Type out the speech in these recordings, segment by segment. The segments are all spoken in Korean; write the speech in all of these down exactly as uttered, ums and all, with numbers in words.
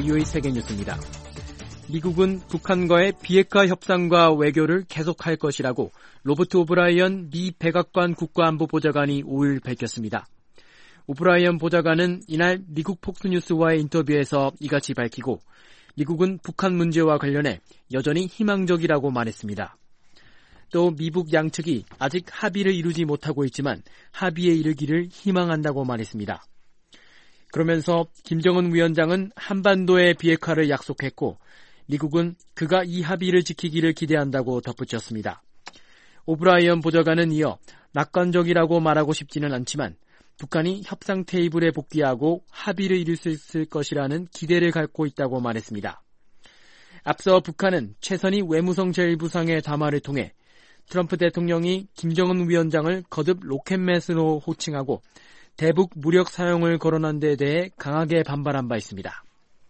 브이오에이 세계뉴스입니다. 미국은 북한과의 비핵화 협상과 외교를 계속할 것이라고 로버트 오브라이언 미 백악관 국가안보보좌관이 오일 밝혔습니다. 오브라이언 보좌관은 이날 미국 폭스뉴스와의 인터뷰에서 이같이 밝히고 미국은 북한 문제와 관련해 여전히 희망적이라고 말했습니다. 또 미북 양측이 아직 합의를 이루지 못하고 있지만 합의에 이르기를 희망한다고 말했습니다. 그러면서 김정은 위원장은 한반도의 비핵화를 약속했고 미국은 그가 이 합의를 지키기를 기대한다고 덧붙였습니다. 오브라이언 보좌관은 이어 낙관적이라고 말하고 싶지는 않지만 북한이 협상 테이블에 복귀하고 합의를 이룰 수 있을 것이라는 기대를 갖고 있다고 말했습니다. 앞서 북한은 최선희 외무성 제일 부상의 담화를 통해 트럼프 대통령이 김정은 위원장을 거듭 로켓맨으로 호칭하고 대북 무력 사용을 거론한 데 대해 강하게 반발한 바 있습니다.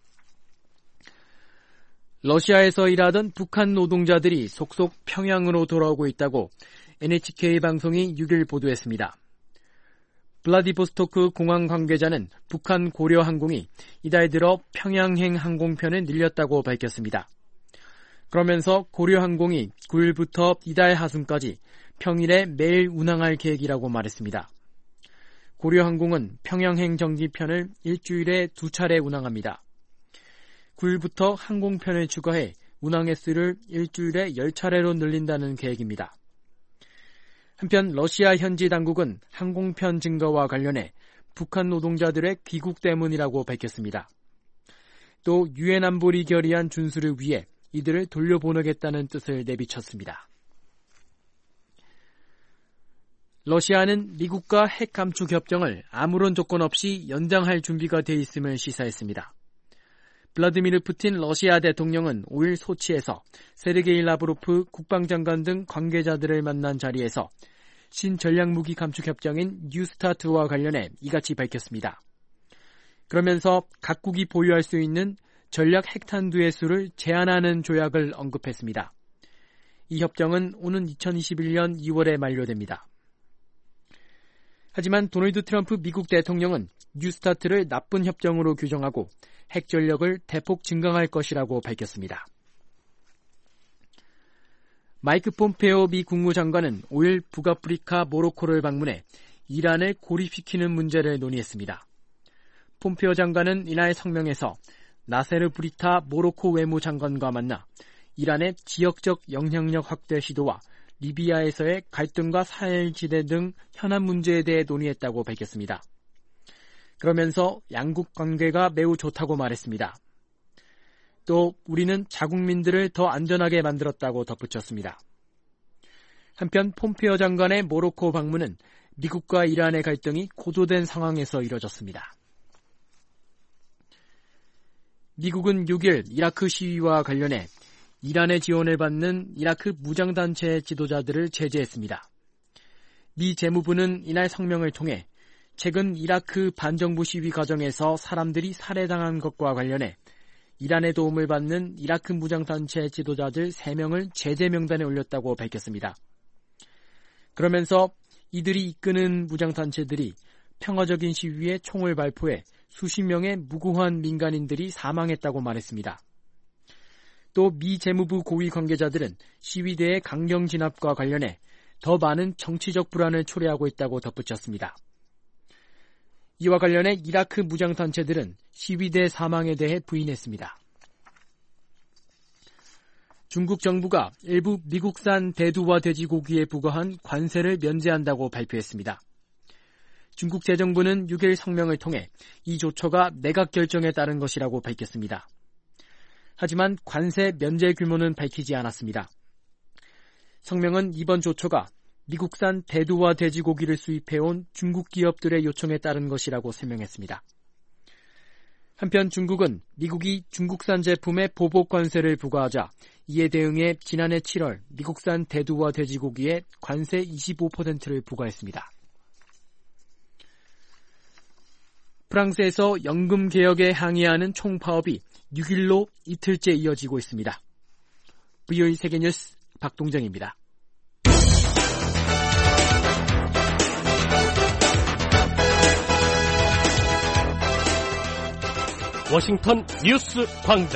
러시아에서 일하던 북한 노동자들이 속속 평양으로 돌아오고 있다고 엔에이치케이 방송이 육일 보도했습니다. 블라디보스토크 공항 관계자는 북한 고려항공이 이달 들어 평양행 항공편을 늘렸다고 밝혔습니다. 그러면서 고려항공이 구일부터 이달 하순까지 평일에 매일 운항할 계획이라고 말했습니다. 고려항공은 평양행 정기편을 일주일에 두 차례 운항합니다. 구일부터 항공편을 추가해 운항 횟수를 일주일에 열 차례로 늘린다는 계획입니다. 한편 러시아 현지 당국은 항공편 증가와 관련해 북한 노동자들의 귀국 때문이라고 밝혔습니다. 또 유엔 안보리 결의안 준수를 위해 이들을 돌려보내겠다는 뜻을 내비쳤습니다. 러시아는 미국과 핵 감축 협정을 아무런 조건 없이 연장할 준비가 돼 있음을 시사했습니다. 블라디미르 푸틴 러시아 대통령은 오일 소치에서 세르게이 라브로프 국방장관 등 관계자들을 만난 자리에서 신전략무기 감축 협정인 뉴스타트와 관련해 이같이 밝혔습니다. 그러면서 각국이 보유할 수 있는 전략 핵탄두의 수를 제한하는 조약을 언급했습니다. 이 협정은 오는 이천이십일년 이월에 만료됩니다. 하지만 도널드 트럼프 미국 대통령은 뉴스타트를 나쁜 협정으로 규정하고 핵 전력을 대폭 증강할 것이라고 밝혔습니다. 마이크 폼페오 미 국무장관은 오일 북아프리카 모로코를 방문해 이란을 고립시키는 문제를 논의했습니다. 폼페오 장관은 이날 성명에서 나세르 브리타 모로코 외무장관과 만나 이란의 지역적 영향력 확대 시도와 리비아에서의 갈등과 사헬지대 등 현안 문제에 대해 논의했다고 밝혔습니다. 그러면서 양국 관계가 매우 좋다고 말했습니다. 또 우리는 자국민들을 더 안전하게 만들었다고 덧붙였습니다. 한편 폼페오 장관의 모로코 방문은 미국과 이란의 갈등이 고조된 상황에서 이뤄졌습니다. 미국은 육일 이라크 시위와 관련해 이란의 지원을 받는 이라크 무장단체의 지도자들을 제재했습니다. 미 재무부는 이날 성명을 통해 최근 이라크 반정부 시위 과정에서 사람들이 살해당한 것과 관련해 이란의 도움을 받는 이라크 무장단체 지도자들 세 명을 제재 명단에 올렸다고 밝혔습니다. 그러면서 이들이 이끄는 무장단체들이 평화적인 시위에 총을 발포해 수십 명의 무고한 민간인들이 사망했다고 말했습니다. 또 미 재무부 고위 관계자들은 시위대의 강경 진압과 관련해 더 많은 정치적 불안을 초래하고 있다고 덧붙였습니다. 이와 관련해 이라크 무장단체들은 시위대 사망에 대해 부인했습니다. 중국 정부가 일부 미국산 대두와 돼지고기에 부과한 관세를 면제한다고 발표했습니다. 중국 재정부는 육일 성명을 통해 이 조처가 내각 결정에 따른 것이라고 밝혔습니다. 하지만 관세 면제 규모는 밝히지 않았습니다. 성명은 이번 조처가 미국산 대두와 돼지고기를 수입해온 중국 기업들의 요청에 따른 것이라고 설명했습니다. 한편 중국은 미국이 중국산 제품에 보복 관세를 부과하자 이에 대응해 지난해 칠월 미국산 대두와 돼지고기에 관세 이십오 퍼센트를 부과했습니다. 프랑스에서 연금 개혁에 항의하는 총파업이 육일로 이틀째 이어지고 있습니다. 브이오에이 세계뉴스 박동정입니다. 워싱턴 뉴스 광장.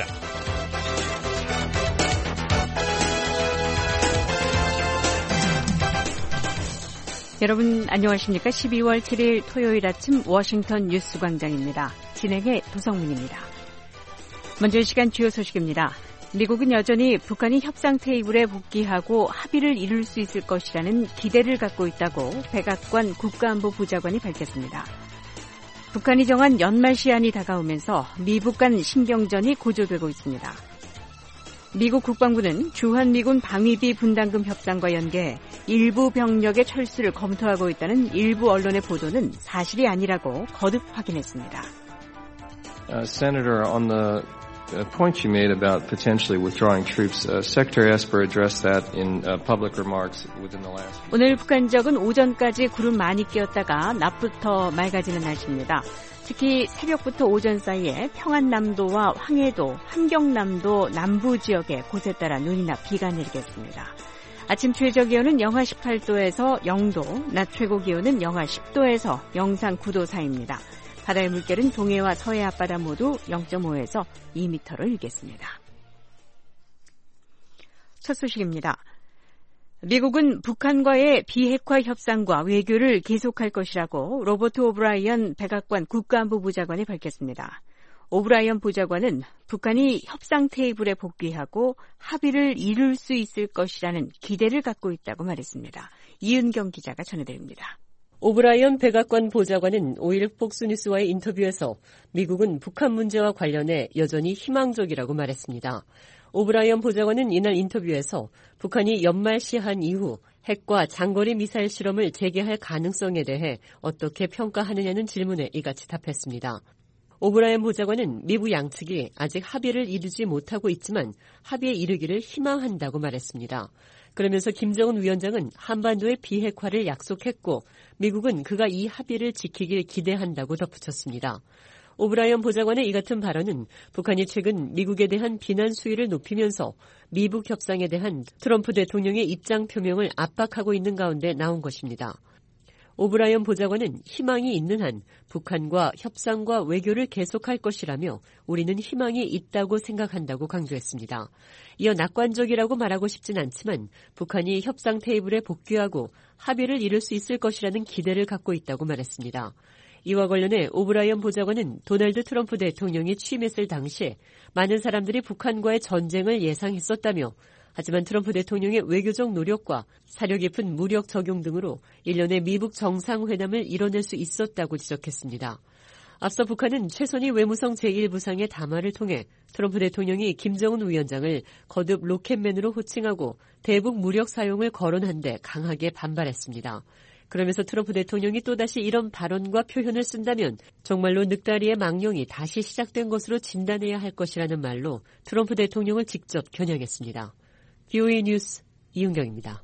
여러분 안녕하십니까? 십이월 칠일 토요일 아침 워싱턴 뉴스 광장입니다. 진행의 도성문입니다. 먼저 이 시간 주요 소식입니다. 미국은 여전히 북한이 협상 테이블에 복귀하고 합의를 이룰 수 있을 것이라는 기대를 갖고 있다고 백악관 국가안보 보좌관이 밝혔습니다. 북한이 정한 연말 시한이 다가오면서 미북 간 신경전이 고조되고 있습니다. 미국 국방부는 주한미군 방위비 분담금 협상과 연계해 일부 병력의 철수를 검토하고 있다는 일부 언론의 보도는 사실이 아니라고 거듭 확인했습니다. Uh, Senator, on the uh, point you made about potentially withdrawing troops, uh, Secretary Esper addressed that in uh, public remarks within the last. 오늘 북한 지역은 오전까지 구름 많이 끼었다가 낮부터 맑아지는 날씨입니다. 특히 새벽부터 오전 사이에 평안남도와 황해도, 함경남도 남부 지역에 곳에 따라 눈이나 비가 내리겠습니다. 아침 최저기온은 영하 십팔도에서 영도, 낮 최고기온은 영하 십도에서 영상 구도 사이입니다. 바다의 물결은 동해와 서해 앞바다 모두 영점오에서 이 미터로 일겠습니다. 첫 소식입니다. 미국은 북한과의 비핵화 협상과 외교를 계속할 것이라고 로버트 오브라이언 백악관 국가안보 보좌관이 밝혔습니다. 오브라이언 보좌관은 북한이 협상 테이블에 복귀하고 합의를 이룰 수 있을 것이라는 기대를 갖고 있다고 말했습니다. 이은경 기자가 전해드립니다. 오브라이언 백악관 보좌관은 오일 폭스뉴스와의 인터뷰에서 미국은 북한 문제와 관련해 여전히 희망적이라고 말했습니다. 오브라이언 보좌관은 이날 인터뷰에서 북한이 연말 시한 이후 핵과 장거리 미사일 실험을 재개할 가능성에 대해 어떻게 평가하느냐는 질문에 이같이 답했습니다. 오브라이언 보좌관은 미국 양측이 아직 합의를 이루지 못하고 있지만 합의에 이르기를 희망한다고 말했습니다. 그러면서 김정은 위원장은 한반도의 비핵화를 약속했고 미국은 그가 이 합의를 지키길 기대한다고 덧붙였습니다. 오브라이언 보좌관의 이 같은 발언은 북한이 최근 미국에 대한 비난 수위를 높이면서 미북 협상에 대한 트럼프 대통령의 입장 표명을 압박하고 있는 가운데 나온 것입니다. 오브라이언 보좌관은 희망이 있는 한 북한과 협상과 외교를 계속할 것이라며 우리는 희망이 있다고 생각한다고 강조했습니다. 이어 낙관적이라고 말하고 싶진 않지만 북한이 협상 테이블에 복귀하고 합의를 이룰 수 있을 것이라는 기대를 갖고 있다고 말했습니다. 이와 관련해 오브라이언 보좌관은 도널드 트럼프 대통령이 취임했을 당시에 많은 사람들이 북한과의 전쟁을 예상했었다며 하지만 트럼프 대통령의 외교적 노력과 사려 깊은 무력 적용 등으로 일련의 미북 정상회담을 이뤄낼 수 있었다고 지적했습니다. 앞서 북한은 최선희 외무성 제일 부상의 담화를 통해 트럼프 대통령이 김정은 위원장을 거듭 로켓맨으로 호칭하고 대북 무력 사용을 거론한 데 강하게 반발했습니다. 그러면서 트럼프 대통령이 또다시 이런 발언과 표현을 쓴다면 정말로 늑다리의 망령이 다시 시작된 것으로 진단해야 할 것이라는 말로 트럼프 대통령을 직접 겨냥했습니다. 비오에이 뉴스 이은경입니다.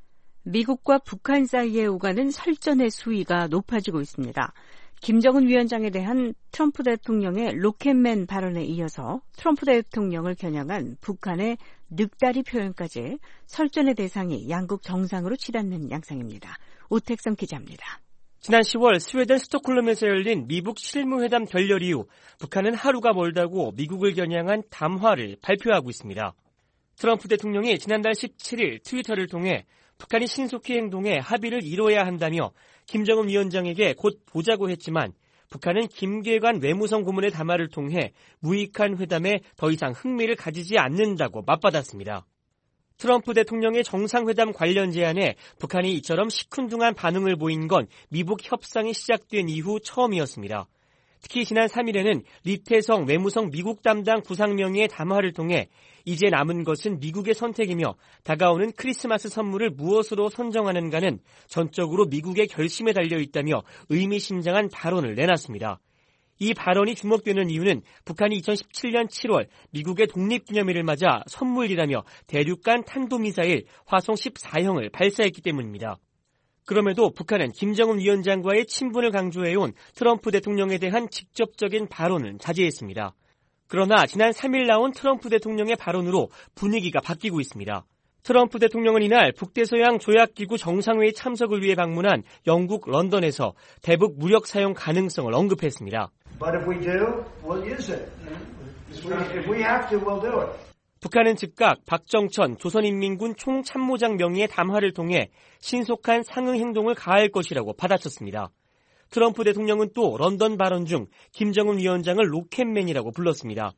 미국과 북한 사이에 오가는 설전의 수위가 높아지고 있습니다. 김정은 위원장에 대한 트럼프 대통령의 로켓맨 발언에 이어서 트럼프 대통령을 겨냥한 북한의 늑다리 표현까지 설전의 대상이 양국 정상으로 치닫는 양상입니다. 오택성 기자입니다. 지난 시월 스웨덴 스톡홀름에서 열린 미북 실무회담 결렬 이후 북한은 하루가 멀다고 미국을 겨냥한 담화를 발표하고 있습니다. 트럼프 대통령이 지난달 십칠일 트위터를 통해 북한이 신속히 행동해 합의를 이뤄야 한다며 김정은 위원장에게 곧 보자고 했지만 북한은 김계관 외무성 고문의 담화를 통해 무익한 회담에 더 이상 흥미를 가지지 않는다고 맞받았습니다. 트럼프 대통령의 정상회담 관련 제안에 북한이 이처럼 시큰둥한 반응을 보인 건 미북 협상이 시작된 이후 처음이었습니다. 특히 지난 삼일에는 리태성 외무성 미국 담당 부상명의의 담화를 통해 이제 남은 것은 미국의 선택이며 다가오는 크리스마스 선물을 무엇으로 선정하는가는 전적으로 미국의 결심에 달려있다며 의미심장한 발언을 내놨습니다. 이 발언이 주목되는 이유는 북한이 이천십칠년 칠월 미국의 독립기념일을 맞아 선물이라며 대륙간 탄도미사일 화성 십사형을 발사했기 때문입니다. 그럼에도 북한은 김정은 위원장과의 친분을 강조해온 트럼프 대통령에 대한 직접적인 발언은 자제했습니다. 그러나 지난 삼일 나온 트럼프 대통령의 발언으로 분위기가 바뀌고 있습니다. 트럼프 대통령은 이날 북대서양 조약기구 정상회의 참석을 위해 방문한 영국 런던에서 대북 무력 사용 가능성을 언급했습니다. But if we do, we'll use it. If we have to, we'll do it. 북한은 즉각 박정천 조선인민군 총참모장 명의의 담화를 통해 신속한 상응 행동을 가할 것이라고 받아쳤습니다. 트럼프 대통령은 또 런던 발언 중 김정은 위원장을 로켓맨이라고 불렀습니다.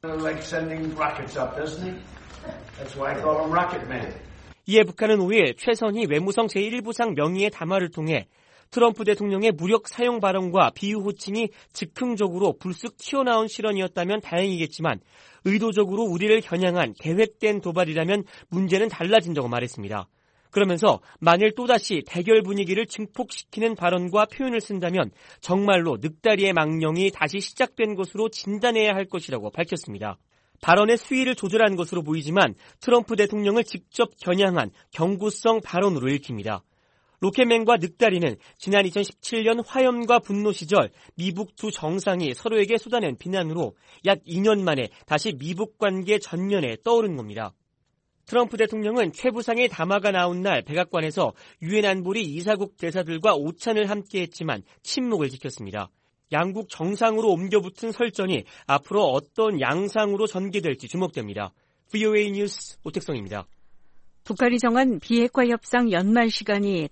이에 북한은 오일 최선희 외무성 제일 부상 명의의 담화를 통해 트럼프 대통령의 무력 사용 발언과 비유 호칭이 즉흥적으로 불쑥 튀어나온 실언이었다면 다행이겠지만 의도적으로 우리를 겨냥한 계획된 도발이라면 문제는 달라진다고 말했습니다. 그러면서 만일 또다시 대결 분위기를 증폭시키는 발언과 표현을 쓴다면 정말로 늑다리의 망령이 다시 시작된 것으로 진단해야 할 것이라고 밝혔습니다. 발언의 수위를 조절한 것으로 보이지만 트럼프 대통령을 직접 겨냥한 경고성 발언으로 읽힙니다. 로켓맨과 늑다리는 지난 이천십칠 년 화염과 분노 시절 미북 두 정상이 서로에게 쏟아낸 비난으로 약 이 년 만에 다시 미북 관계 전면에 떠오른 겁니다. 트럼프 대통령은 최 부상의 담화가 나온 날 백악관에서 유엔 안보리 이사국 대사들과 오찬을 함께했지만 침묵을 지켰습니다. 양국 정상으로 옮겨붙은 설전이 앞으로 어떤 양상으로 전개될지 주목됩니다. 브이오에이 뉴스 오택성입니다. 북한이 정한 비핵화 협상 연말 시간이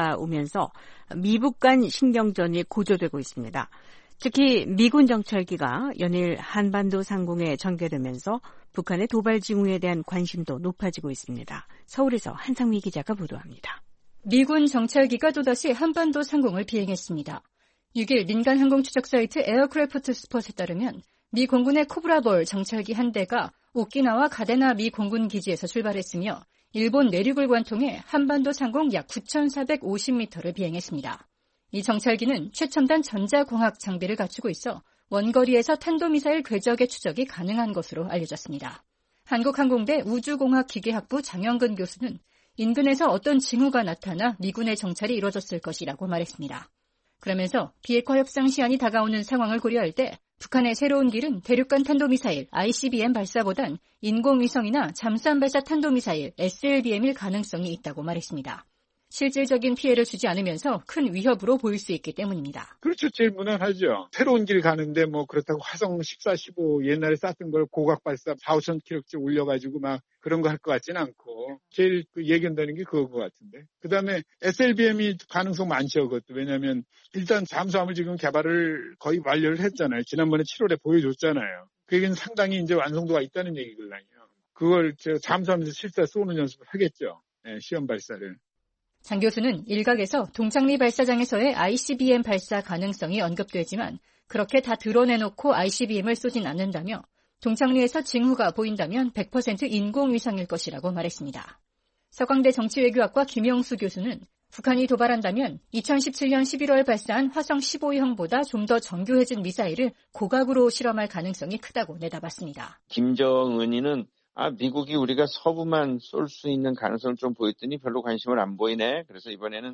다가오면서 미북 간 신경전이 고조되고 있습니다. 특히 미군 정찰기가 연일 한반도 상공에 전개되면서 북한의 도발 징후에 대한 관심도 높아지고 있습니다. 서울에서 한상미 기자가 보도합니다. 미군 정찰기가 또다시 한반도 상공을 비행했습니다. 육 일 민간 항공 추적 사이트 에어크래프트 스폿에 따르면 미 공군의 코브라볼 정찰기 한 대가 오키나와 가데나 미 공군 기지에서 출발했으며 일본 내륙을 관통해 한반도 상공 약 구천사백오십 미터를 비행했습니다. 이 정찰기는 최첨단 전자공학 장비를 갖추고 있어 원거리에서 탄도미사일 궤적의 추적이 가능한 것으로 알려졌습니다. 한국항공대 우주공학기계학부 장영근 교수는 인근에서 어떤 징후가 나타나 미군의 정찰이 이뤄졌을 것이라고 말했습니다. 그러면서 비핵화 협상 시한이 다가오는 상황을 고려할 때 북한의 새로운 길은 대륙간 탄도미사일 아이씨비엠 발사보단 인공위성이나 잠수함 발사 탄도미사일 에스엘비엠일 가능성이 있다고 말했습니다. 실질적인 피해를 주지 않으면서 큰 위협으로 보일 수 있기 때문입니다. 그렇죠. 제일 무난하죠. 새로운 길 가는데 뭐 그렇다고 화성 십사, 십오 옛날에 쐈던 걸 고각 발사 사오천 킬로미터 올려가지고 막 그런 거 할 것 같지는 않고 제일 그 예견되는 게 그거 같은데. 그다음에 에스엘비엠이 가능성 많죠. 그것도. 왜냐하면 일단 잠수함을 지금 개발을 거의 완료를 했잖아요. 지난번에 칠월에 보여줬잖아요. 그 얘기는 상당히 이제 완성도가 있다는 얘기거든요. 그걸 제가 잠수함에서 실제 쏘는 연습을 하겠죠. 네, 시험 발사를. 장 교수는 일각에서 동창리 발사장에서의 아이씨비엠 발사 가능성이 언급되지만 그렇게 다 드러내놓고 아이씨비엠을 쏘진 않는다며 동창리에서 징후가 보인다면 백 퍼센트 인공위성일 것이라고 말했습니다. 서강대 정치외교학과 김영수 교수는 북한이 도발한다면 이천십칠 년 십일월 발사한 화성 십오형보다 좀 더 정교해진 미사일을 고각으로 실험할 가능성이 크다고 내다봤습니다. 김정은이는 아, 미국이 우리가 서부만 쏠 수 있는 가능성을 좀 보였더니 별로 관심을 안 보이네. 그래서 이번에는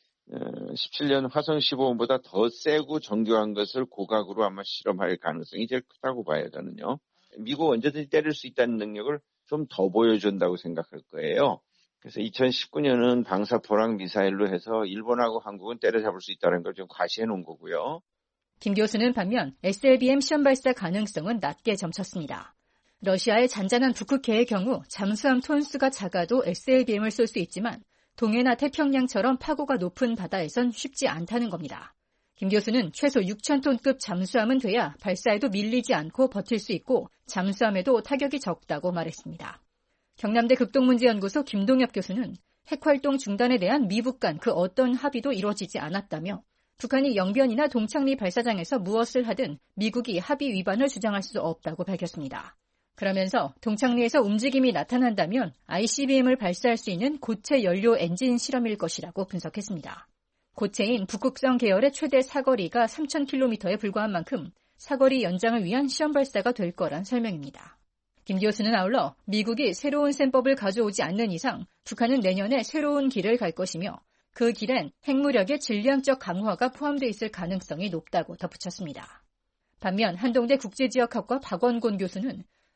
십칠 년 화성 십오보다 더 세고 정교한 것을 고각으로 아마 실험할 가능성이 제일 크다고 봐요, 저는요. 미국 언제든지 때릴 수 있다는 능력을 좀 더 보여준다고 생각할 거예요. 그래서 이천십구 년은 방사포랑 미사일로 해서 일본하고 한국은 때려잡을 수 있다는 걸 좀 과시해 놓은 거고요. 김 교수는 반면 에스엘비엠 시험 발사 가능성은 낮게 점쳤습니다. 러시아의 잔잔한 북극해의 경우 잠수함 톤수가 작아도 에스엘비엠을 쏠 수 있지만 동해나 태평양처럼 파고가 높은 바다에선 쉽지 않다는 겁니다. 김 교수는 최소 육천 톤급 잠수함은 돼야 발사에도 밀리지 않고 버틸 수 있고 잠수함에도 타격이 적다고 말했습니다. 경남대 극동문제연구소 김동엽 교수는 핵활동 중단에 대한 미북 간 그 어떤 합의도 이루어지지 않았다며 북한이 영변이나 동창리 발사장에서 무엇을 하든 미국이 합의 위반을 주장할 수 없다고 밝혔습니다. 그러면서 동창리에서 움직임이 나타난다면 아이씨비엠을 발사할 수 있는 고체 연료 엔진 실험일 것이라고 분석했습니다. 고체인 북극성 계열의 최대 사거리가 삼천 킬로미터에 불과한 만큼 사거리 연장을 위한 시험 발사가 될 거란 설명입니다. 김 교수는 아울러 미국이 새로운 셈법을 가져오지 않는 이상 북한은 내년에 새로운 길을 갈 것이며 그 길엔 핵무력의 질량적 강화가 포함되어 있을 가능성이 높다고 덧붙였습니다. 반면 한동대 국제지역학과 박원곤 교수는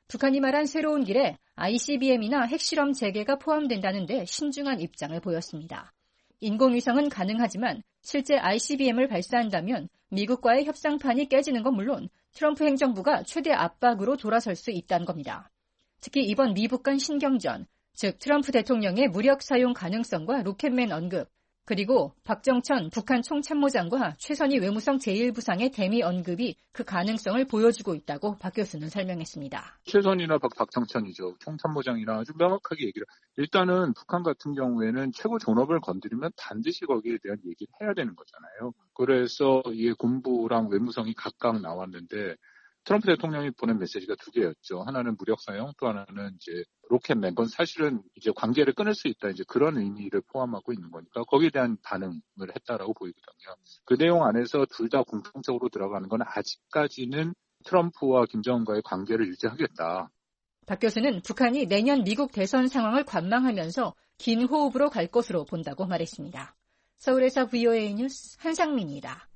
북한이 말한 새로운 길에 아이씨비엠이나 핵실험 재개가 포함된다는데 신중한 입장을 보였습니다. 인공위성은 가능하지만 실제 아이씨비엠을 발사한다면 미국과의 협상판이 깨지는 건 물론 트럼프 행정부가 최대 압박으로 돌아설 수 있다는 겁니다. 특히 이번 미북 간 신경전, 즉 트럼프 대통령의 무력 사용 가능성과 로켓맨 언급, 그리고 박정천 북한 총참모장과 최선희 외무성 제일 부상의 대미 언급이 그 가능성을 보여주고 있다고 박 교수는 설명했습니다. 최선희나 박, 박정천이죠. 총참모장이나 아주 명확하게 얘기를. 일단은 북한 같은 경우에는 최고 존엄을 건드리면 반드시 거기에 대한 얘기를 해야 되는 거잖아요. 그래서 이게 군부랑 외무성이 각각 나왔는데 트럼프 대통령이 보낸 메시지가 두 개였죠. 하나는 무력 사용, 또 하나는 이제 로켓맨. 그건 사실은 이제 관계를 끊을 수 있다. 이제 그런 의미를 포함하고 있는 거니까 거기에 대한 반응을 했다라고 보이거든요. 그 내용 안에서 둘 다 공통적으로 들어가는 건 아직까지는 트럼프와 김정은과의 관계를 유지하겠다. 박 교수는 북한이 내년 미국 대선 상황을 관망하면서 긴 호흡으로 갈 것으로 본다고 말했습니다. 서울에서 브이오에이 뉴스 한상민입니다.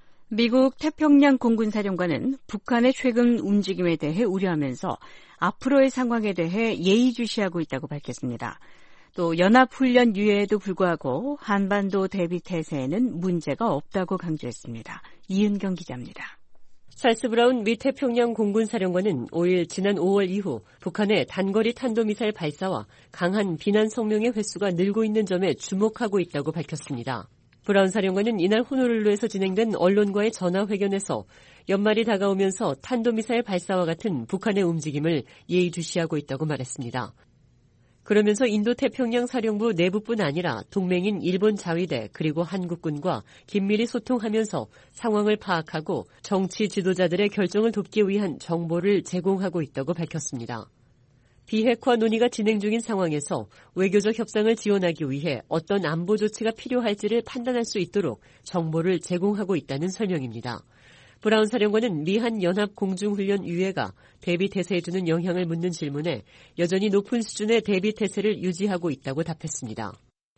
미국 태평양 공군사령관은 북한의 최근 움직임에 대해 우려하면서 앞으로의 상황에 대해 예의주시하고 있다고 밝혔습니다. 또 연합훈련 유예에도 불구하고 한반도 대비 태세에는 문제가 없다고 강조했습니다. 이은경 기자입니다. 찰스 브라운 미 태평양 공군사령관은 오일 지난 오월 이후 북한의 단거리 탄도미사일 발사와 강한 비난 성명의 횟수가 늘고 있는 점에 주목하고 있다고 밝혔습니다. 브라운 사령관은 이날 호놀룰루에서 진행된 언론과의 전화회견에서 연말이 다가오면서 탄도미사일 발사와 같은 북한의 움직임을 예의주시하고 있다고 말했습니다. 그러면서 인도태평양 사령부 내부뿐 아니라 동맹인 일본 자위대 그리고 한국군과 긴밀히 소통하면서 상황을 파악하고 정치 지도자들의 결정을 돕기 위한 정보를 제공하고 있다고 밝혔습니다. 비핵화 논의가 진행 중인 상황에서 외교적 협상을 지원하기 위해 어떤 안보 조치가 필요할지를 판단할 수 있도록 정보를 제공하고 있다는 설명입니다. 브라운 사령관은 미한 연합 공중훈련 유예가 대비 태세에 주는 영향을 묻는 질문에 여전히 높은 수준의 대비 태세를 유지하고 있다고 답했습니다.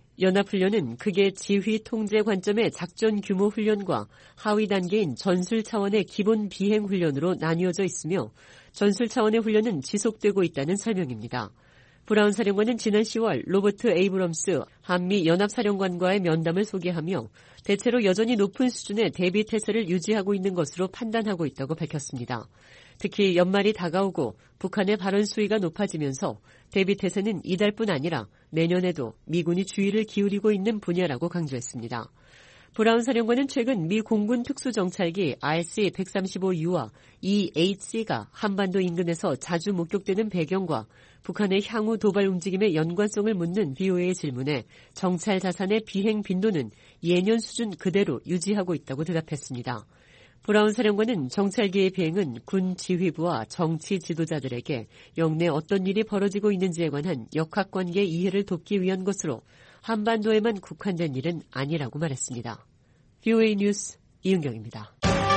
연합훈련은 극의 지휘 통제 관점의 작전 규모 훈련과 하위 단계인 전술 차원의 기본 비행 훈련으로 나뉘어져 있으며 전술 차원의 훈련은 지속되고 있다는 설명입니다. 브라운 사령관은 지난 시월 로버트 에이브럼스 한미 연합사령관과의 면담을 소개하며 대체로 여전히 높은 수준의 대비 태세를 유지하고 있는 것으로 판단하고 있다고 밝혔습니다. 특히 연말이 다가오고 북한의 발언 수위가 높아지면서 대비 태세는 이달뿐 아니라 내년에도 미군이 주의를 기울이고 있는 분야라고 강조했습니다. 브라운 사령관은 최근 미 공군 특수정찰기 알씨 백삼십오 유와 이에이치가 한반도 인근에서 자주 목격되는 배경과 북한의 향후 도발 움직임의 연관성을 묻는 브이오에이의 질문에 정찰 자산의 비행 빈도는 예년 수준 그대로 유지하고 있다고 대답했습니다. 브라운 사령관은 정찰기의 비행은 군 지휘부와 정치 지도자들에게 영내 어떤 일이 벌어지고 있는지에 관한 역학관계 이해를 돕기 위한 것으로 한반도에만 국한된 일은 아니라고 말했습니다. 브이오에이 뉴스 이은경입니다.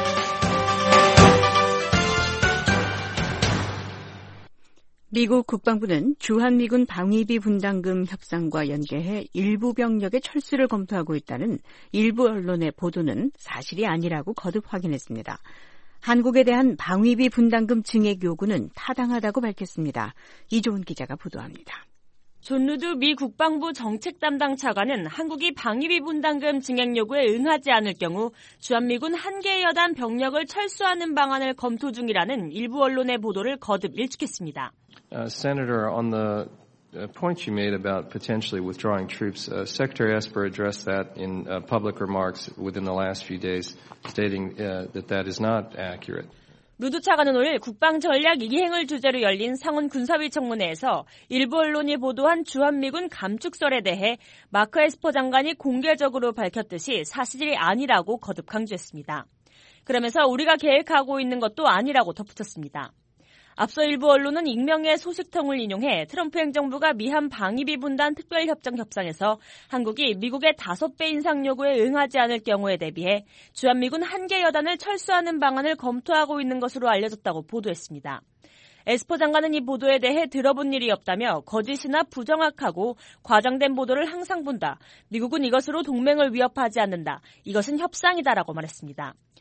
미국 국방부는 주한미군 방위비 분담금 협상과 연계해 일부 병력의 철수를 검토하고 있다는 일부 언론의 보도는 사실이 아니라고 거듭 확인했습니다. 한국에 대한 방위비 분담금 증액 요구는 타당하다고 밝혔습니다. 이조은 기자가 보도합니다. 존 루드 미 국방부 정책 담당 차관은 한국이 방위비 분담금 증액 요구에 응하지 않을 경우 주한미군 한 개 여단 병력을 철수하는 방안을 검토 중이라는 일부 언론의 보도를 거듭 일축했습니다. Uh, Senator, on the uh, point you made about potentially withdrawing troops, uh, Secretary Esper addressed that in uh, public remarks within the last few days, stating uh, that that is not accurate. 루드 차관은 오늘 국방전략 이행을 주제로 열린 상원 군사위 청문회에서 일부 언론이 보도한 주한미군 감축설에 대해 마크 에스퍼 장관이 공개적으로 밝혔듯이 사실이 아니라고 거듭 강조했습니다. 그러면서 우리가 계획하고 있는 것도 아니라고 덧붙였습니다. 앞서 일부 언론은 익명의 소식통을 인용해 트럼프 행정부가 미한 방위비 분담 특별협정 협상에서 한국이 미국의 다섯 배 인상 요구에 응하지 않을 경우에 대비해 주한미군 한 개 여단을 철수하는 방안을 검토하고 있는 것으로 알려졌다고 보도했습니다. 에스퍼 장관은 이 보도에 대해 들어본 일이 없다며 거짓이나 부정확하고 과장된 보도를 항상 본다. 미국은 이것으로 동맹을 위협하지 않는다. 이것은 협상이다라고 말했습니다.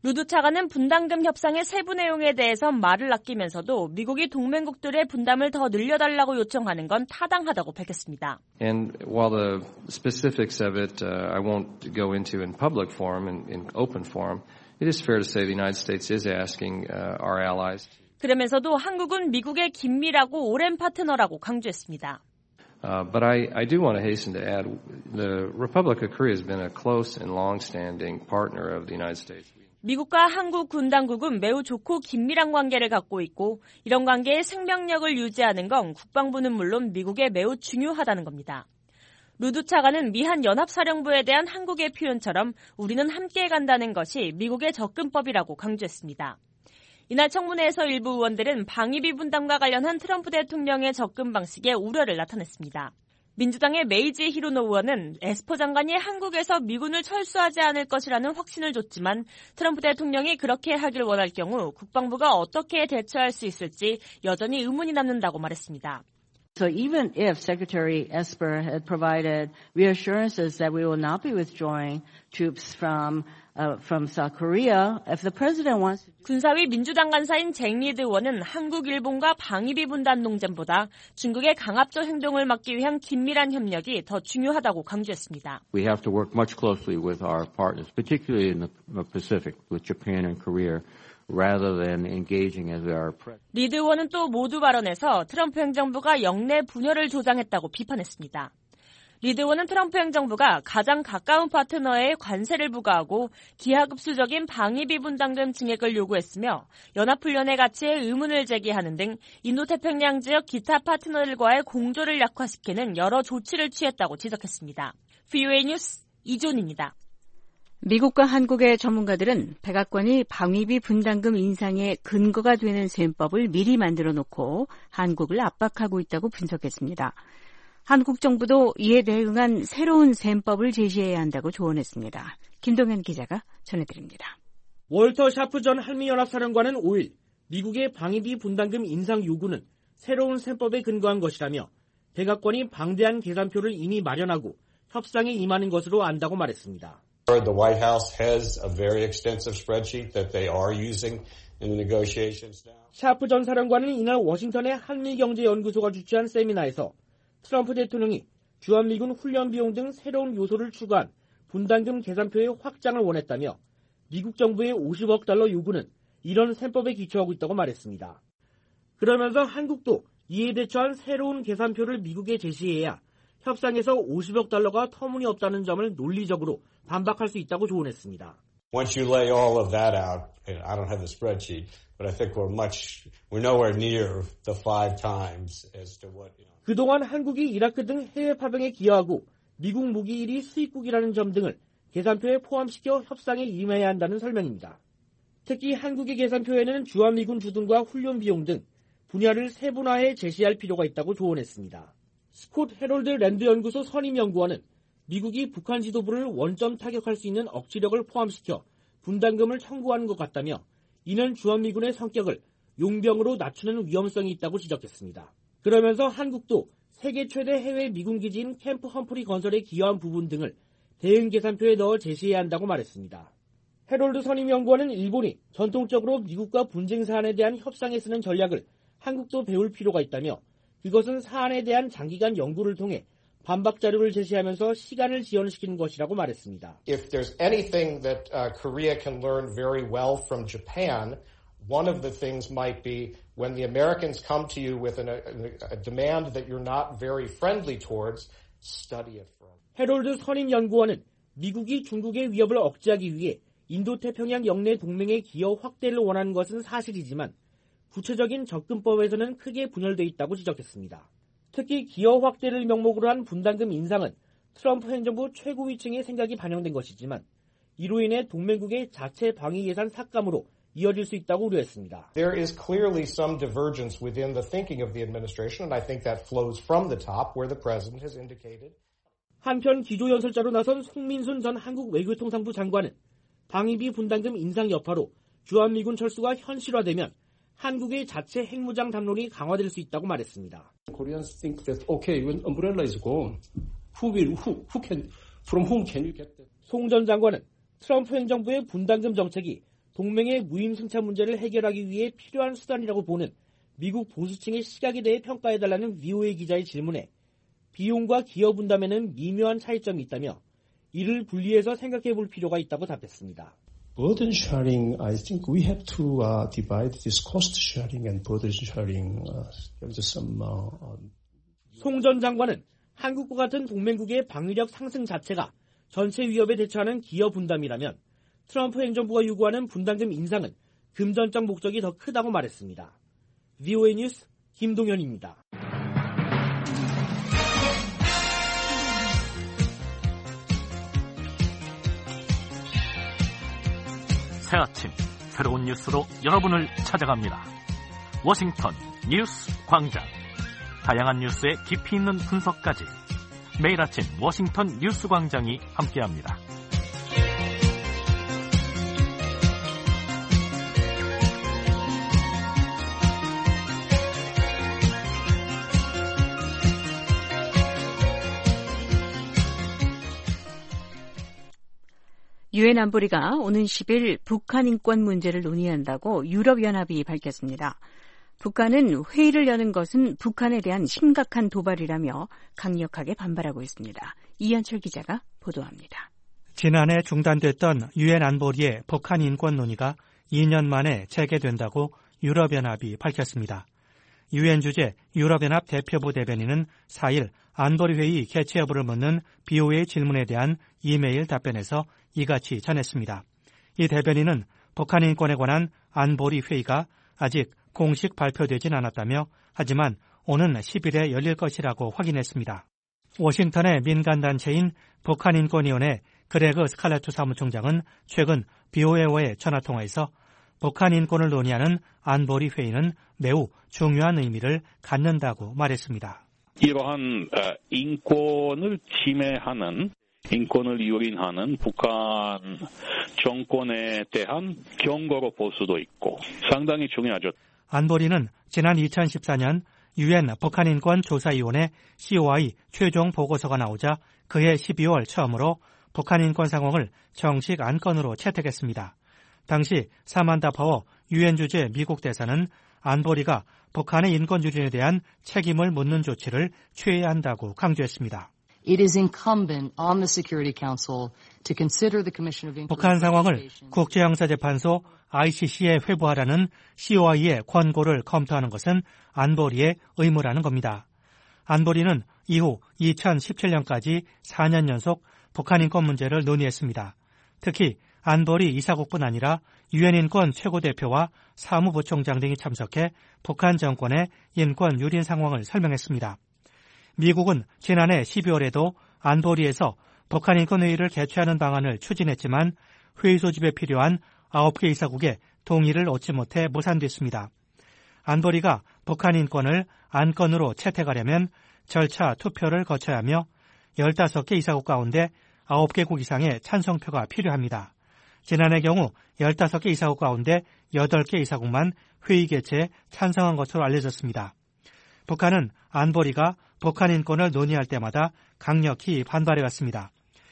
루드 차관은 분담금 협상의 세부 내용에 대해서 말을 아끼면서도 미국이 동맹국들의 분담을 더 늘려달라고 요청하는 건 타당하다고 밝혔습니다. And while the specifics of it uh, I won't go into in public forum, in, in open forum, it is fair to say the United States is asking uh, our allies. 그러면서도 한국은 미국의 긴밀하고 오랜 파트너라고 강조했습니다. Uh, but I, I do want to hasten to add, the Republic of Korea has been a close and long-standing partner of the United States. 미국과 한국 군 당국은 매우 좋고 긴밀한 관계를 갖고 있고 이런 관계의 생명력을 유지하는 건 국방부는 물론 미국에 매우 중요하다는 겁니다. 루드 차관은 미한 연합사령부에 대한 한국의 표현처럼 우리는 함께 간다는 것이 미국의 접근법이라고 강조했습니다. 이날 청문회에서 일부 의원들은 방위비 분담과 관련한 트럼프 대통령의 접근 방식에 우려를 나타냈습니다. 민주당의 메이지 히로노 의원은 에스퍼 장관이 한국에서 미군을 철수하지 않을 것이라는 확신을 줬지만 트럼프 대통령이 그렇게 하길 원할 경우 국방부가 어떻게 대처할 수 있을지 여전히 의문이 남는다고 말했습니다. So even if Secretary Esper had provided reassurances that we will not be withdrawing troops from uh, from South Korea, if the president wants to do... 군사위 민주당 간사인 잭 리드 의원은 한국, 일본과 방위비 분담 논쟁보다 중국의 강압적 행동을 막기 위한 긴밀한 협력이 더 중요하다고 강조했습니다. We have to work much closely with our partners, particularly in the Pacific, with Japan and Korea. Rather than engaging as we are. 리드 의원은 또 모두 발언에서 트럼프 행정부가 영내 분열을 조장했다고 비판했습니다. 리드 의원은 트럼프 행정부가 가장 가까운 파트너에 관세를 부과하고 기하급수적인 방위비 분담금 증액을 요구했으며 연합훈련의 가치에 의문을 제기하는 등 인도태평양 지역 기타 파트너들과의 공조를 약화시키는 여러 조치를 취했다고 지적했습니다. 브이오에이 뉴스 이존입니다. 미국과 한국의 전문가들은 백악관이 방위비 분담금 인상의 근거가 되는 셈법을 미리 만들어 놓고 한국을 압박하고 있다고 분석했습니다. 한국 정부도 이에 대응한 새로운 셈법을 제시해야 한다고 조언했습니다. 김동현 기자가 전해드립니다. 월터 샤프 전 한미연합사령관은 오일 미국의 방위비 분담금 인상 요구는 새로운 셈법에 근거한 것이라며 백악관이 방대한 계산표를 이미 마련하고 협상에 임하는 것으로 안다고 말했습니다. The White House has a very extensive spreadsheet that they are using in the negotiations now. 샤프 전 사령관은 이날 워싱턴의 한미경제연구소가 주최한 세미나에서 트럼프 대통령이 주한미군 훈련 비용 등 새로운 요소를 추가한 분담금 계산표의 확장을 원했다며 미국 정부의 오십억 달러 요구는 이런 셈법에 기초하고 있다고 말했습니다. 그러면서 한국도 이에 대처한 새로운 계산표를 미국에 제시해야 협상에서 오십억 달러가 터무니없다는 점을 논리적으로 반박할 수 있다고 조언했습니다. Once you lay all of that out, and I don't have the spreadsheet, but I think we're much, we're nowhere near the five times as to what, you know. 그동안 한국이 이라크 등 해외 파병에 기여하고 미국 무기 일 위 수입국이라는 점 등을 계산표에 포함시켜 협상에 임해야 한다는 설명입니다. 특히 한국의 계산표에는 주한미군 주둔과 훈련 비용 등 분야를 세분화해 제시할 필요가 있다고 조언했습니다. 스콧 헤럴드 랜드 연구소 선임 연구원은 미국이 북한 지도부를 원점 타격할 수 있는 억지력을 포함시켜 분담금을 청구하는 것 같다며 이는 주한미군의 성격을 용병으로 낮추는 위험성이 있다고 지적했습니다. 그러면서 한국도 세계 최대 해외 미군 기지인 캠프 험프리 건설에 기여한 부분 등을 대응 계산표에 넣어 제시해야 한다고 말했습니다. 헤럴드 선임 연구원은 일본이 전통적으로 미국과 분쟁 사안에 대한 협상에 쓰는 전략을 한국도 배울 필요가 있다며 그것은 사안에 대한 장기간 연구를 통해 반박 자료를 제시하면서 시간을 지연시키는 것이라고 말했습니다. If there's anything that uh, Korea can learn very well from Japan, one of the things might be when the Americans come to you with an, a, a demand that you're not very friendly towards, study it for them. 헤럴드 선임 연구원은 미국이 중국의 위협을 억제하기 위해 인도태평양 영내 동맹의 기여 확대를 원하는 것은 사실이지만 구체적인 접근법에서는 크게 분열돼 있다고 지적했습니다. 특히 기여 확대를 명목으로 한 분담금 인상은 트럼프 행정부 최고위층의 생각이 반영된 것이지만 이로 인해 동맹국의 자체 방위 예산 삭감으로 이어질 수 있다고 우려했습니다. There is clearly some divergence within the thinking of the administration, and I think that flows from the top, where the president has indicated. 한편 기조연설자로 나선 송민순 전 한국 외교통상부 장관은 방위비 분담금 인상 여파로 주한미군 철수가 현실화되면 한국의 자체 핵무장 담론이 강화될 수 있다고 말했습니다. Koreans think that okay, when umbrella is gone, who will, who, who can, from whom can you get that? 송 전 장관은 트럼프 행정부의 분담금 정책이 동맹의 무임 승차 문제를 해결하기 위해 필요한 수단이라고 보는 미국 보수층의 시각에 대해 평가해달라는 브이오에이 기자의 질문에 비용과 기여 분담에는 미묘한 차이점이 있다며 이를 분리해서 생각해 볼 필요가 있다고 답했습니다. Burden sharing, I think we have to uh, divide this cost sharing and burden sharing. Uh, there's some. Uh, 송 전 장관은 한국과 같은 동맹국의 방위력 상승 자체가 전체 위협에 대처하는 기여 분담이라면 트럼프 행정부가 요구하는 분담금 인상은 금전적 목적이 더 크다고 말했습니다. 브이오에이 뉴스 김동현입니다. 새 아침 새로운 뉴스로 여러분을 찾아갑니다. 워싱턴 뉴스 광장. 다양한 뉴스의 깊이 있는 분석까지 매일 아침 워싱턴 뉴스 광장이 함께합니다. 유엔 안보리가 오는 십 일 북한 인권 문제를 논의한다고 유럽연합이 밝혔습니다. 북한은 회의를 여는 것은 북한에 대한 심각한 도발이라며 강력하게 반발하고 있습니다. 이현철 기자가 보도합니다. 지난해 중단됐던 유엔 안보리의 북한 인권 논의가 이 년 만에 재개된다고 유럽연합이 밝혔습니다. 유엔 주재 유럽연합 대표부 대변인은 사 일 안보리 회의 개최 여부를 묻는 브이오에이 질문에 대한 이메일 답변에서 이같이 전했습니다. 이 대변인은 북한 인권에 관한 안보리 회의가 아직 공식 발표되진 않았다며 하지만 오는 십 일에 열릴 것이라고 확인했습니다. 워싱턴의 민간단체인 북한인권위원회 그레그 스칼레트 사무총장은 최근 브이오에이와의 전화통화에서 북한 인권을 논의하는 안보리 회의는 매우 중요한 의미를 갖는다고 말했습니다. 이러한 인권을 침해하는 인권을 유린하는 북한 정권에 대한 경고로 볼 수도 있고 상당히 중요하죠. 안보리는 지난 이천십사 년 유엔 북한인권조사위원회 씨오아이 최종 보고서가 나오자 그해 십이월 처음으로 북한 인권 상황을 정식 안건으로 채택했습니다. 당시 사만다 파워 유엔 주재 미국 대사는 안보리가 북한의 인권 유린에 대한 책임을 묻는 조치를 취해야 한다고 강조했습니다. It is incumbent on the Security Council to consider the Commission of Inquiry. 북한 상황을 국제형사재판소 아이씨씨에 회부하라는 씨오아이의 권고를 검토하는 것은 안보리의 의무라는 겁니다. 안보리는 이후 이천십칠 년까지 사 년 연속 북한 인권 문제를 논의했습니다. 특히 안보리 이사국뿐 아니라 유엔 인권 최고대표와 사무부총장 등이 참석해 북한 정권의 인권 유린 상황을 설명했습니다. 미국은 지난해 십이월에도 안보리에서 북한 인권회의를 개최하는 방안을 추진했지만 회의 소집에 필요한 아홉 개 이사국의 동의를 얻지 못해 무산됐습니다. 안보리가 북한 인권을 안건으로 채택하려면 절차 투표를 거쳐야 하며 열다섯 개 이사국 가운데 아홉 개국 이상의 찬성표가 필요합니다. 지난해 경우 열다섯 개 이사국 가운데 여덟 개 이사국만 회의 개최에 찬성한 것으로 알려졌습니다. 북한은 안보리가 북한 인권을 논의할 때마다 강력히 반발해왔습니다.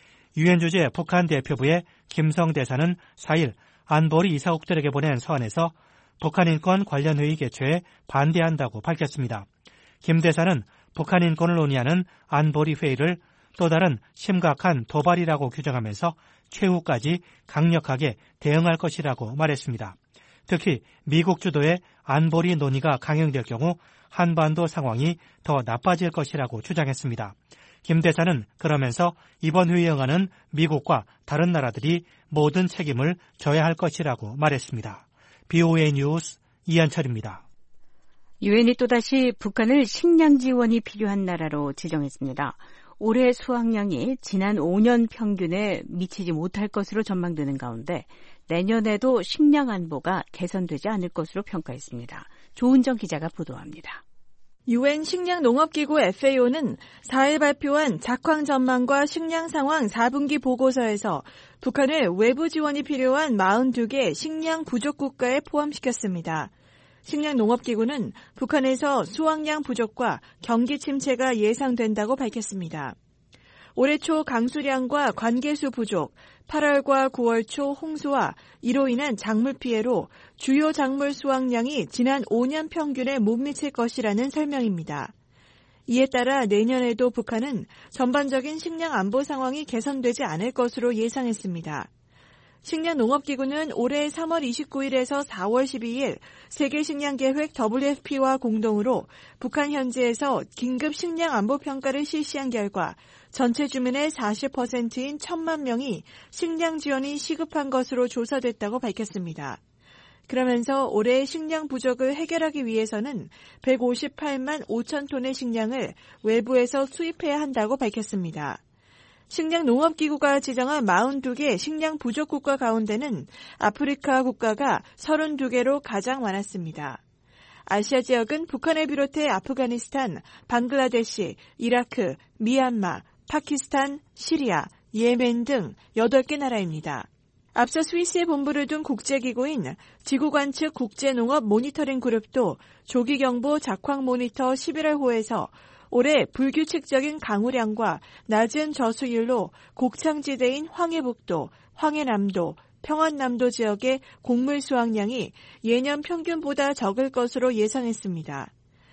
유엔 주재 북한 대표부의 김성 대사는 사 일 안보리 이사국들에게 보낸 서한에서 북한 인권 관련 회의 개최에 반대한다고 밝혔습니다. 김 대사는 북한 인권을 논의하는 안보리 회의를 또 다른 심각한 도발이라고 규정하면서 최후까지 강력하게 대응할 것이라고 말했습니다. 특히 미국 주도의 안보리 논의가 강행될 경우 한반도 상황이 더 나빠질 것이라고 주장했습니다. 김 대사는 그러면서 이번 회의에 응하는 미국과 다른 나라들이 모든 책임을 져야 할 것이라고 말했습니다. 브이오에이 뉴스 이한철입니다. 유엔이 또다시 북한을 식량 지원이 필요한 나라로 지정했습니다. 올해 수확량이 지난 오 년 평균에 미치지 못할 것으로 전망되는 가운데 내년에도 식량 안보가 개선되지 않을 것으로 평가했습니다. 조은정 기자가 보도합니다. 유엔 식량농업기구 에프에이오는 사 일 발표한 작황 전망과 식량 상황 사 분기 보고서에서 북한을 외부 지원이 필요한 사십이 개 식량 부족 국가에 포함시켰습니다. 식량농업기구는 북한에서 수확량 부족과 경기 침체가 예상된다고 밝혔습니다. 올해 초 강수량과 관계수 부족, 팔월과 구월 초 홍수와 이로 인한 작물 피해로 주요 작물 수확량이 지난 오 년 평균에 못 미칠 것이라는 설명입니다. 이에 따라 내년에도 북한은 전반적인 식량 안보 상황이 개선되지 않을 것으로 예상했습니다. 식량농업기구는 올해 삼월 이십구일에서 사월 십이일 세계식량계획 더블유에프피와 공동으로 북한 현지에서 긴급 식량 안보 평가를 실시한 결과 전체 주민의 사십 퍼센트인 천만 명이 식량 지원이 시급한 것으로 조사됐다고 밝혔습니다. 그러면서 올해 식량 부족을 해결하기 위해서는 백오십팔만 오천 톤의 식량을 외부에서 수입해야 한다고 밝혔습니다. 식량농업기구가 지정한 사십이 개 식량 부족 국가 가운데는 아프리카 국가가 삼십이 개로 가장 많았습니다. 아시아 지역은 북한을 비롯해 아프가니스탄, 방글라데시, 이라크, 미얀마, 파키스탄, 시리아, 예멘 등 여덟 개 나라입니다. 앞서 스위스에 본부를 둔 국제기구인 지구관측 국제농업 모니터링 그룹도 조기경보 작황 모니터 십일월호에서 올해 불규칙적인 강우량과 낮은 저수율로 곡창지대인 황해북도, 황해남도, 평안남도 지역의 곡물 수확량이 예년 평균보다 적을 것으로 예상했습니다.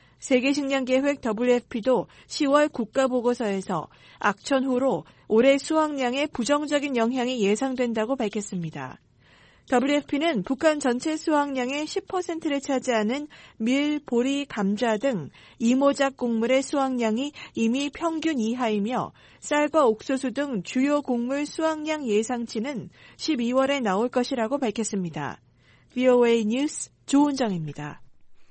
세계식량계획 더블유에프피도 시월 국가보고서에서 악천후로 올해 수확량에 부정적인 영향이 예상된다고 밝혔습니다. 더블유에프피는 북한 전체 수확량의 십 퍼센트를 차지하는 밀, 보리, 감자 등 이모작 곡물의 수확량이 이미 평균 이하이며 쌀과 옥수수 등 주요 곡물 수확량 예상치는 십이월에 나올 것이라고 밝혔습니다. 브이오에이 뉴스 조은정입니다.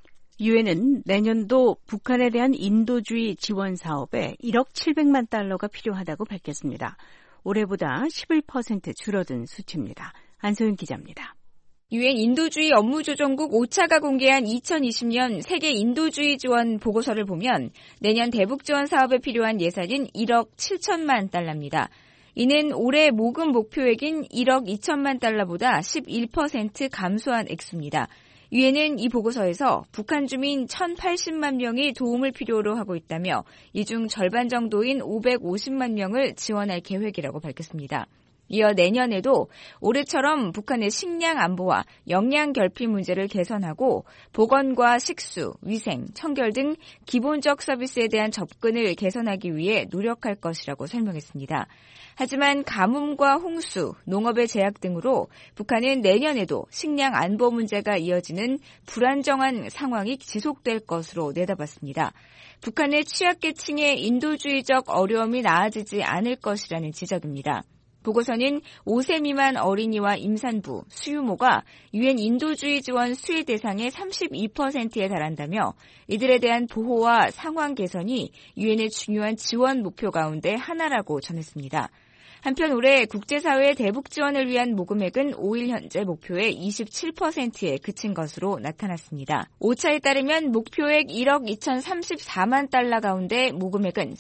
유엔은 내년도 북한에 대한 인도주의 지원 사업에 일억 칠백만 달러가 필요하다고 밝혔습니다. 올해보다 십일 퍼센트 줄어든 수치입니다. 안소윤 기자입니다. 유엔 인도주의 업무조정국 오차가 공개한 이천이십년 세계 인도주의 지원 보고서를 보면 내년 대북 지원 사업에 필요한 예산인 일억 칠천만 달러입니다. 이는 올해 모금 목표액인 일억 이천만 달러보다 십일 퍼센트 감소한 액수입니다. 유엔은 이 보고서에서 북한 주민 천팔십만 명이 도움을 필요로 하고 있다며 이 중 절반 정도인 오백오십만 명을 지원할 계획이라고 밝혔습니다. 이어 내년에도 올해처럼 북한의 식량 안보와 영양 결핍 문제를 개선하고 보건과 식수, 위생, 청결 등 기본적 서비스에 대한 접근을 개선하기 위해 노력할 것이라고 설명했습니다. 하지만 가뭄과 홍수, 농업의 제약 등으로 북한은 내년에도 식량 안보 문제가 이어지는 불안정한 상황이 지속될 것으로 내다봤습니다. 북한의 취약계층의 인도주의적 어려움이 나아지지 않을 것이라는 지적입니다. 보고서는 오 세 미만 어린이와 임산부, 수유모가 유엔 인도주의 지원 수혜 대상의 삼십이 퍼센트에 달한다며 이들에 대한 보호와 상황 개선이 유엔의 중요한 지원 목표 가운데 하나라고 전했습니다. 한편 올해 국제사회의 대북 지원을 위한 모금액은 오일 현재 목표의 이십칠 퍼센트에 그친 것으로 나타났습니다. 오차에 따르면 목표액 일억 이천삼십사만 달러 가운데 모금액은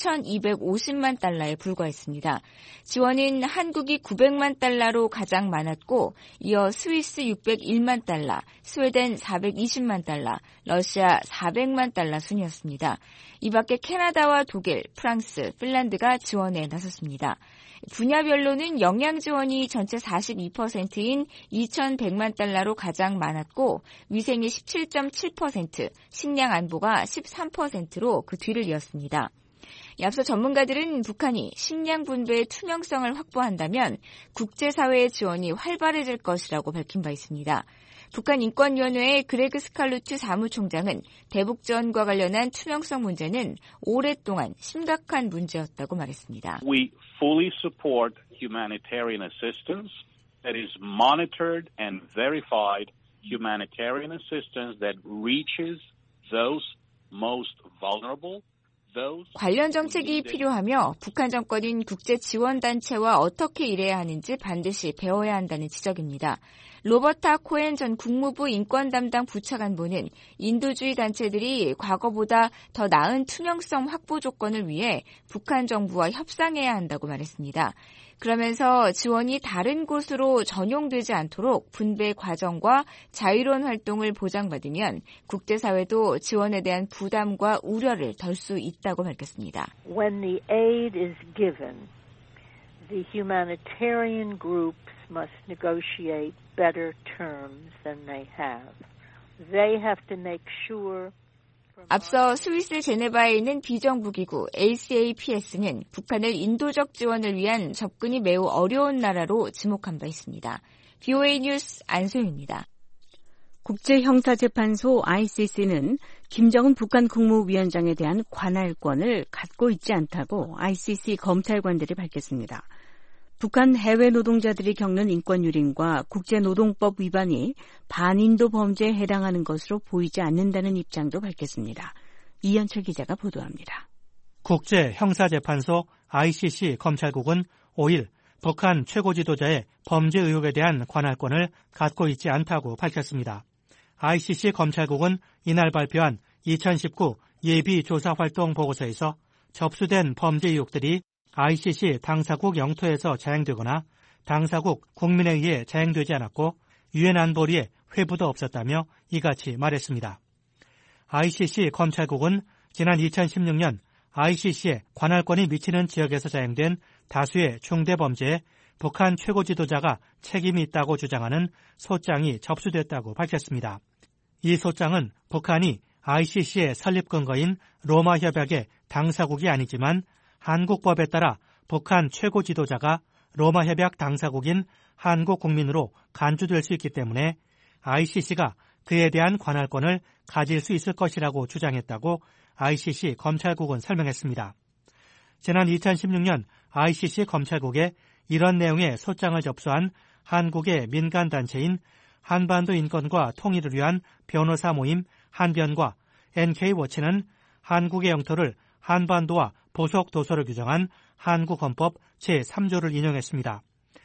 삼천이백오십만 달러에 불과했습니다. 지원은 한국이 구백만 달러로 가장 많았고 이어 스위스 육백일만 달러, 스웨덴 사백이십만 달러, 러시아 사백만 달러 순이었습니다. 이 밖에 캐나다와 독일, 프랑스, 핀란드가 지원에 나섰습니다. 분야별로는 영양 지원이 전체 사십이 퍼센트인 이천백만 달러로 가장 많았고 위생이 십칠 점 칠 퍼센트, 식량 안보가 십삼 퍼센트로 그 뒤를 이었습니다. 앞서 전문가들은 북한이 식량 분배의 투명성을 확보한다면 국제사회의 지원이 활발해질 것이라고 밝힌 바 있습니다. 북한 인권위원회의 그레그 스칼루트 사무총장은 대북 지원과 관련한 투명성 문제는 오랫동안 심각한 문제였다고 말했습니다. We fully support humanitarian assistance that is monitored and verified humanitarian assistance that reaches those most vulnerable. 관련 정책이 필요하며 북한 정권인 국제지원단체와 어떻게 일해야 하는지 반드시 배워야 한다는 지적입니다. 로버타 코엔 전 국무부 인권 담당 부차관보는 인도주의 단체들이 과거보다 더 나은 투명성 확보 조건을 위해 북한 정부와 협상해야 한다고 말했습니다. 그러면서 지원이 다른 곳으로 전용되지 않도록 분배 과정과 자유로운 활동을 보장받으면 국제사회도 지원에 대한 부담과 우려를 덜 수 있다고 밝혔습니다. When the aid is given, the humanitarian groups must negotiate better terms than they have. They have to make sure 앞서 스위스 제네바에 있는 비정부기구 에이씨에이피에스는 북한을 인도적 지원을 위한 접근이 매우 어려운 나라로 지목한 바 있습니다. 브이오에이 뉴스 안소영입니다. 국제형사재판소 아이씨씨는 김정은 북한 국무위원장에 대한 관할권을 갖고 있지 않다고 아이씨씨 검찰관들이 밝혔습니다. 북한 해외 노동자들이 겪는 인권 유린과 국제노동법 위반이 반인도 범죄에 해당하는 것으로 보이지 않는다는 입장도 밝혔습니다. 이현철 기자가 보도합니다. 국제형사재판소 아이씨씨 검찰국은 오일 북한 최고 지도자의 범죄 의혹에 대한 관할권을 갖고 있지 않다고 밝혔습니다. 아이씨씨 검찰국은 이날 발표한 이천십구 예비조사활동 보고서에서 접수된 범죄 의혹들이 아이씨씨 당사국 영토에서 자행되거나 당사국 국민에 의해 자행되지 않았고 유엔 안보리에 회부도 없었다며 이같이 말했습니다. 아이씨씨 검찰국은 지난 이천십육 년 아이씨씨의 관할권이 미치는 지역에서 자행된 다수의 중대 범죄에 북한 최고 지도자가 책임이 있다고 주장하는 소장이 접수됐다고 밝혔습니다. 이 소장은 북한이 아이씨씨의 설립 근거인 로마 협약의 당사국이 아니지만 한국법에 따라 북한 최고 지도자가 로마 협약 당사국인 한국 국민으로 간주될 수 있기 때문에 아이씨씨가 그에 대한 관할권을 가질 수 있을 것이라고 주장했다고 아이씨씨 검찰국은 설명했습니다. 지난 이천십육 년 아이씨씨 검찰국에 이런 내용의 소장을 접수한 한국의 민간단체인 한반도 인권과 통일을 위한 변호사 모임 한변과 엔케이워치는 한국의 영토를 한반도와 보속 도서를 규정한 한국헌법 제삼 조를 인용했습니다.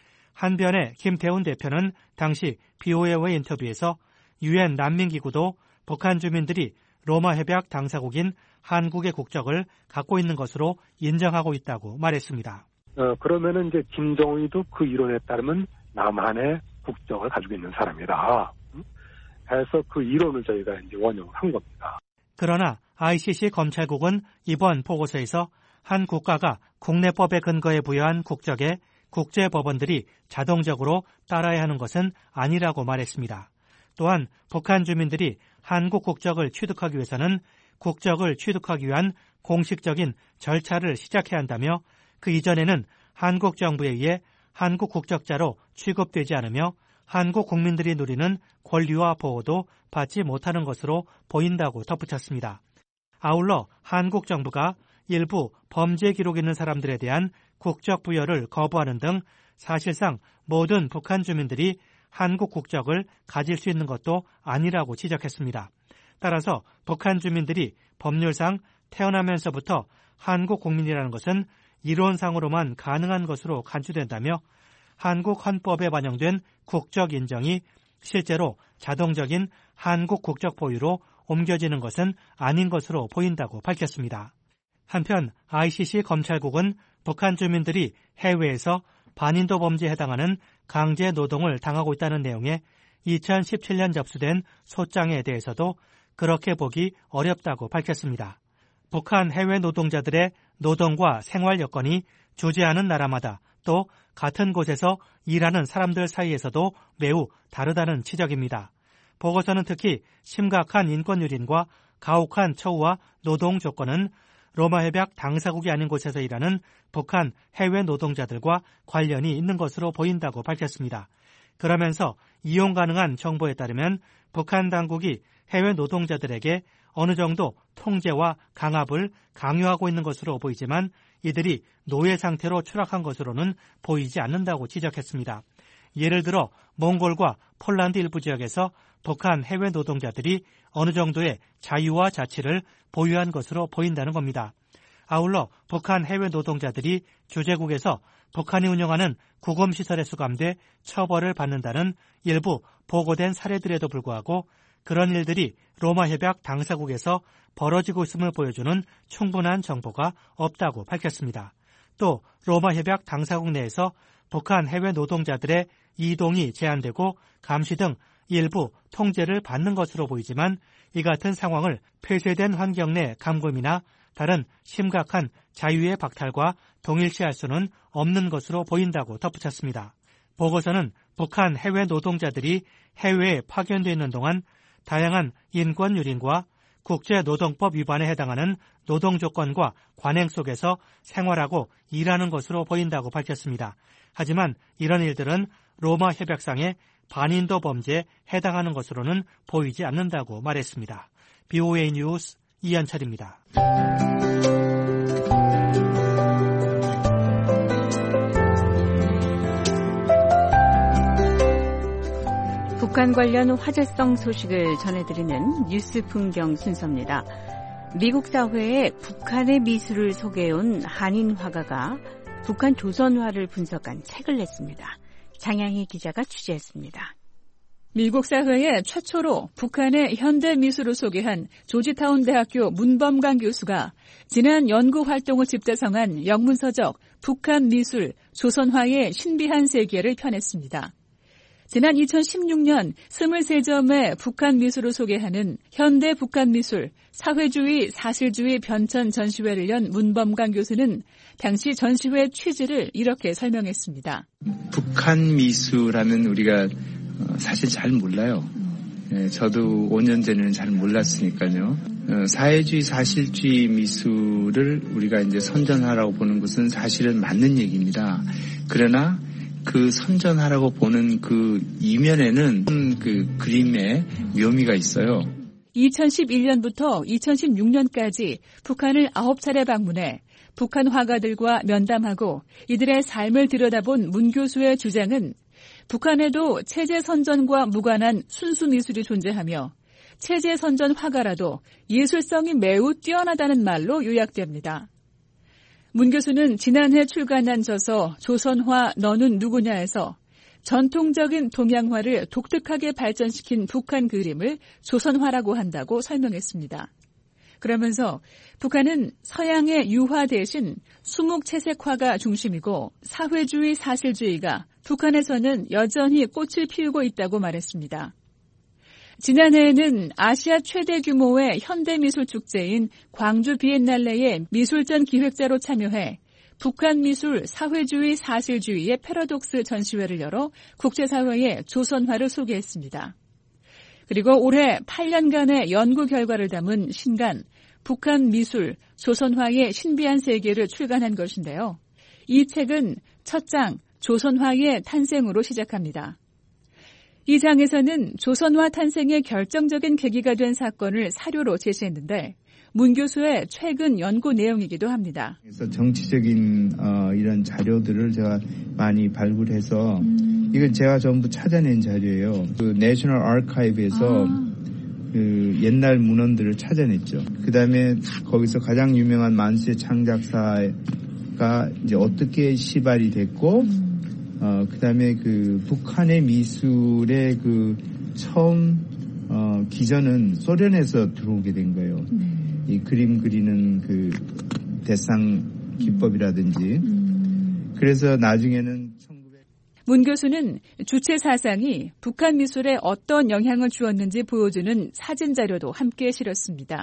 한변의 김태훈 대표는 당시 브이오에이와의 인터뷰에서 유엔 난민기구도 북한 주민들이 로마 협약 당사국인 한국의 국적을 갖고 있는 것으로 인정하고 있다고 말했습니다. 어, 그러면은 이제 김정은이도 그 이론에 따르면 남한의 국적을 가지고 있는 사람이다. 해서 그 이론을 저희가 이제 원용을 한 겁니다. 그러나 아이씨씨 검찰국은 이번 보고서에서 한 국가가 국내법에 근거해 부여한 국적에 국제법원들이 자동적으로 따라야 하는 것은 아니라고 말했습니다. 또한 북한 주민들이 한국 국적을 취득하기 위해서는 국적을 취득하기 위한 공식적인 절차를 시작해야 한다며 그 이전에는 한국 정부에 의해 한국 국적자로 취급되지 않으며 한국 국민들이 누리는 권리와 보호도 받지 못하는 것으로 보인다고 덧붙였습니다. 아울러 한국 정부가 일부 범죄 기록 있는 사람들에 대한 국적 부여를 거부하는 등 사실상 모든 북한 주민들이 한국 국적을 가질 수 있는 것도 아니라고 지적했습니다. 따라서 북한 주민들이 법률상 태어나면서부터 한국 국민이라는 것은 이론상으로만 가능한 것으로 간주된다며 한국 헌법에 반영된 국적 인정이 실제로 자동적인 한국 국적 보유로 옮겨지는 것은 아닌 것으로 보인다고 밝혔습니다. 한편 아이씨씨 검찰국은 북한 주민들이 해외에서 반인도 범죄에 해당하는 강제 노동을 당하고 있다는 내용의 이천십칠 년 접수된 소장에 대해서도 그렇게 보기 어렵다고 밝혔습니다. 북한 해외 노동자들의 노동과 생활 여건이 주재하는 나라마다 또 같은 곳에서 일하는 사람들 사이에서도 매우 다르다는 지적입니다. 보고서는 특히 심각한 인권 유린과 가혹한 처우와 노동 조건은 로마 협약 당사국이 아닌 곳에서 일하는 북한 해외 노동자들과 관련이 있는 것으로 보인다고 밝혔습니다. 그러면서 이용 가능한 정보에 따르면 북한 당국이 해외 노동자들에게 어느 정도 통제와 강압을 강요하고 있는 것으로 보이지만 이들이 노예 상태로 추락한 것으로는 보이지 않는다고 지적했습니다. 예를 들어 몽골과 폴란드 일부 지역에서 북한 해외 노동자들이 어느 정도의 자유와 자치를 보유한 것으로 보인다는 겁니다. 아울러 북한 해외 노동자들이 주재국에서 북한이 운영하는 구검시설에 수감돼 처벌을 받는다는 일부 보고된 사례들에도 불구하고 그런 일들이 로마협약 당사국에서 벌어지고 있음을 보여주는 충분한 정보가 없다고 밝혔습니다. 또 로마협약 당사국 내에서 북한 해외 노동자들의 이동이 제한되고 감시 등 일부 통제를 받는 것으로 보이지만 이 같은 상황을 폐쇄된 환경 내 감금이나 다른 심각한 자유의 박탈과 동일시할 수는 없는 것으로 보인다고 덧붙였습니다. 보고서는 북한 해외 노동자들이 해외에 파견되어 있는 동안 다양한 인권 유린과 국제노동법 위반에 해당하는 노동조건과 관행 속에서 생활하고 일하는 것으로 보인다고 밝혔습니다. 하지만 이런 일들은 로마 협약상의 반인도 범죄에 해당하는 것으로는 보이지 않는다고 말했습니다. 비오에이 뉴스 이현철입니다. 북한 관련 화제성 소식을 전해드리는 뉴스 풍경 순서입니다. 미국 사회에 북한의 미술을 소개해온 한인 화가가 북한 조선화를 분석한 책을 냈습니다. 장양희 기자가 취재했습니다. 미국 사회에 최초로 북한의 현대 미술을 소개한 조지타운 대학교 문범강 교수가 지난 연구 활동을 집대성한 영문서적 북한 미술 조선화의 신비한 세계를 펴냈습니다. 지난 이천십육 년 스물세 점의 북한 미술을 소개하는 현대 북한 미술 사회주의 사실주의 변천 전시회를 연 문범강 교수는 당시 전시회 취지를 이렇게 설명했습니다. 북한 미술하면 우리가 사실 잘 몰라요. 저도 오 년 전에는 잘 몰랐으니까요. 사회주의 사실주의 미술을 우리가 이제 선전하라고 보는 것은 사실은 맞는 얘기입니다. 그러나 그 선전하라고 보는 그 이면에는 그 그림의 묘미가 있어요. 이천십일 년부터 이천십육 년까지 북한을 아홉 차례 방문해 북한 화가들과 면담하고 이들의 삶을 들여다본 문 교수의 주장은 북한에도 체제 선전과 무관한 순수 미술이 존재하며 체제 선전 화가라도 예술성이 매우 뛰어나다는 말로 요약됩니다. 문 교수는 지난해 출간한 저서 조선화 너는 누구냐에서 전통적인 동양화를 독특하게 발전시킨 북한 그림을 조선화라고 한다고 설명했습니다. 그러면서 북한은 서양의 유화 대신 수묵채색화가 중심이고 사회주의 사실주의가 북한에서는 여전히 꽃을 피우고 있다고 말했습니다. 지난해에는 아시아 최대 규모의 현대미술 축제인 광주 비엔날레의 미술전 기획자로 참여해 북한 미술 사회주의 사실주의의 패러독스 전시회를 열어 국제사회에 조선화를 소개했습니다. 그리고 올해 팔 년간의 연구 결과를 담은 신간 북한 미술 조선화의 신비한 세계를 출간한 것인데요. 이 책은 첫 장 조선화의 탄생으로 시작합니다. 이 장에서는 조선화 탄생의 결정적인 계기가 된 사건을 사료로 제시했는데 문 교수의 최근 연구 내용이기도 합니다. 그래서 정치적인 어, 이런 자료들을 제가 많이 발굴해서 음. 이건 제가 전부 찾아낸 자료예요. 그 내셔널 아카이브에서 아. 그 옛날 문헌들을 찾아냈죠. 그 다음에 거기서 가장 유명한 만수의 창작사가 이제 어떻게 시발이 됐고. 음. 어, 그 다음에 그 북한의 미술의 그 처음, 어, 기전은 소련에서 들어오게 된 거예요. 네. 이 그림 그리는 그 대상 기법이라든지. 음. 그래서 나중에는 문 교수는 주체 사상이 북한 미술에 어떤 영향을 주었는지 보여주는 사진 자료도 함께 실었습니다.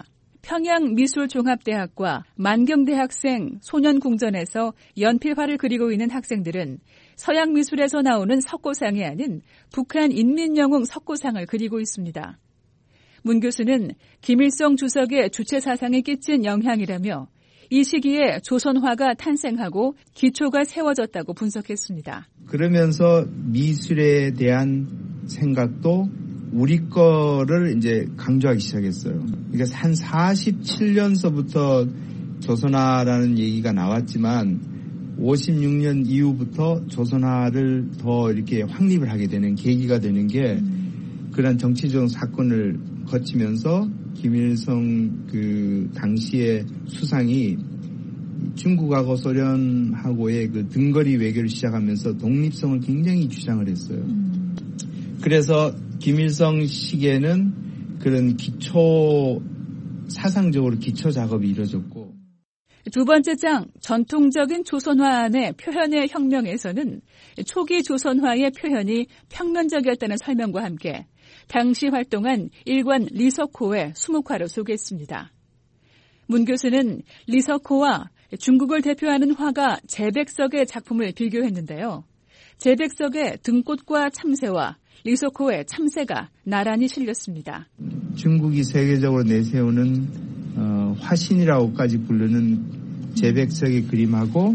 평양미술종합대학과 만경대학생 소년궁전에서 연필화를 그리고 있는 학생들은 서양 미술에서 나오는 석고상이 아닌 북한 인민영웅 석고상을 그리고 있습니다. 문 교수는 김일성 주석의 주체 사상에 끼친 영향이라며 이 시기에 조선화가 탄생하고 기초가 세워졌다고 분석했습니다. 그러면서 미술에 대한 생각도 우리 거를 이제 강조하기 시작했어요. 그러니까 한 사십칠 년서부터 조선화라는 얘기가 나왔지만 오십육 년 이후부터 조선화를 더 이렇게 확립을 하게 되는 계기가 되는 게 그런 정치적 사건을 거치면서 김일성 그 당시의 수상이 중국하고 소련하고의 그 등거리 외교를 시작하면서 독립성을 굉장히 주장을 했어요. 음. 그래서 김일성 시기에는 그런 기초 사상적으로 기초 작업이 이루어졌고 두 번째 장 전통적인 조선화안의 표현의 혁명에서는 초기 조선화의 표현이 평면적이었다는 설명과 함께 당시 활동한 일관 리서코의 수묵화를 소개했습니다. 문 교수는 리서코와 중국을 대표하는 화가 제백석의 작품을 비교했는데요. 제백석의 등꽃과 참새와 리서코의 참새가 나란히 실렸습니다. 중국이 세계적으로 내세우는 어, 화신이라고까지 부르는 제백석의 그림하고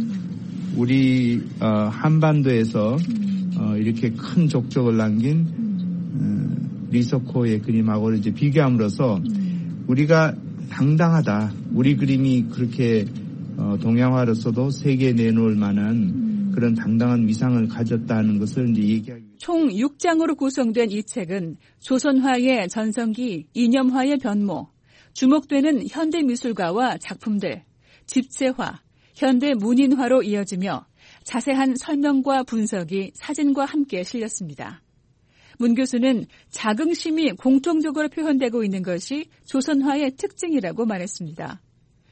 우리 어, 한반도에서 어, 이렇게 큰 족적을 남긴 어, 리서코의 그림하고 이제 비교함으로써 우리가 당당하다. 우리 그림이 그렇게 어, 동양화로서도 세계에 내놓을 만한 그런 당당한 위상을 가졌다는 것을 이제 얘기하기. 총 육 장으로 구성된 이 책은 조선화의 전성기, 이념화의 변모, 주목되는 현대 미술가와 작품들, 집체화, 현대 문인화로 이어지며 자세한 설명과 분석이 사진과 함께 실렸습니다. 문 교수는 자긍심이 공통적으로 표현되고 있는 것이 조선화의 특징이라고 말했습니다.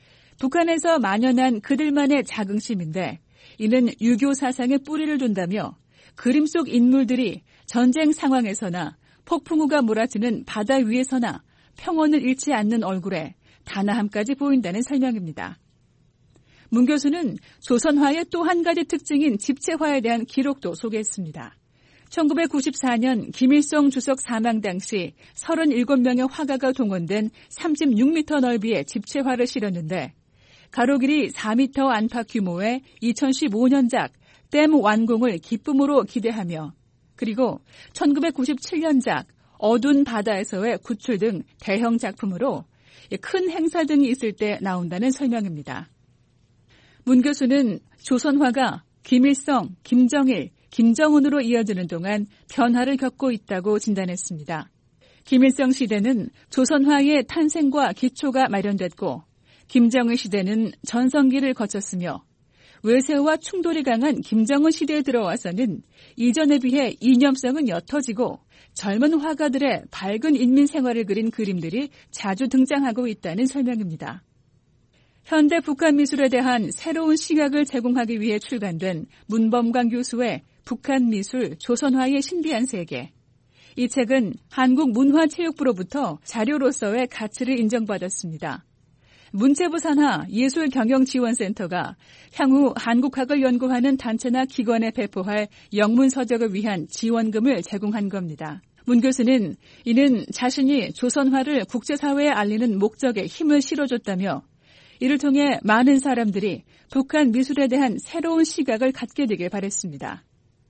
북한에서 만연한 그들만의 자긍심인데 이는 유교 사상의 뿌리를 둔다며 그림 속 인물들이 전쟁 상황에서나 폭풍우가 몰아치는 바다 위에서나 평온을 잃지 않는 얼굴에 단아함까지 보인다는 설명입니다. 문 교수는 조선화의 또 한 가지 특징인 집체화에 대한 기록도 소개했습니다. 천구백구십사 년 김일성 주석 사망 당시 서른일곱 명의 화가가 동원된 삼십육 미터 넓이의 집체화를 실었는데 가로 길이 사 미터 안팎 규모의 이천십오 년작 댐 완공을 기쁨으로 기대하며 그리고 천구백구십칠 년작 어두운 바다에서의 구출 등 대형 작품으로 큰 행사 등이 있을 때 나온다는 설명입니다. 문 교수는 조선화가 김일성, 김정일, 김정은으로 이어지는 동안 변화를 겪고 있다고 진단했습니다. 김일성 시대는 조선화의 탄생과 기초가 마련됐고 김정은 시대는 전성기를 거쳤으며 외세와 충돌이 강한 김정은 시대에 들어와서는 이전에 비해 이념성은 옅어지고 젊은 화가들의 밝은 인민 생활을 그린 그림들이 자주 등장하고 있다는 설명입니다. 현대 북한 미술에 대한 새로운 시각을 제공하기 위해 출간된 문범광 교수의 북한 미술 조선화의 신비한 세계. 이 책은 한국문화체육부로부터 자료로서의 가치를 인정받았습니다. 문체부 산하 예술경영지원센터가 향후 한국학을 연구하는 단체나 기관에 배포할 영문서적을 위한 지원금을 제공한 겁니다. 문 교수는 이는 자신이 조선화를 국제사회에 알리는 목적에 힘을 실어줬다며 이를 통해 많은 사람들이 북한 미술에 대한 새로운 시각을 갖게 되길 바랬습니다.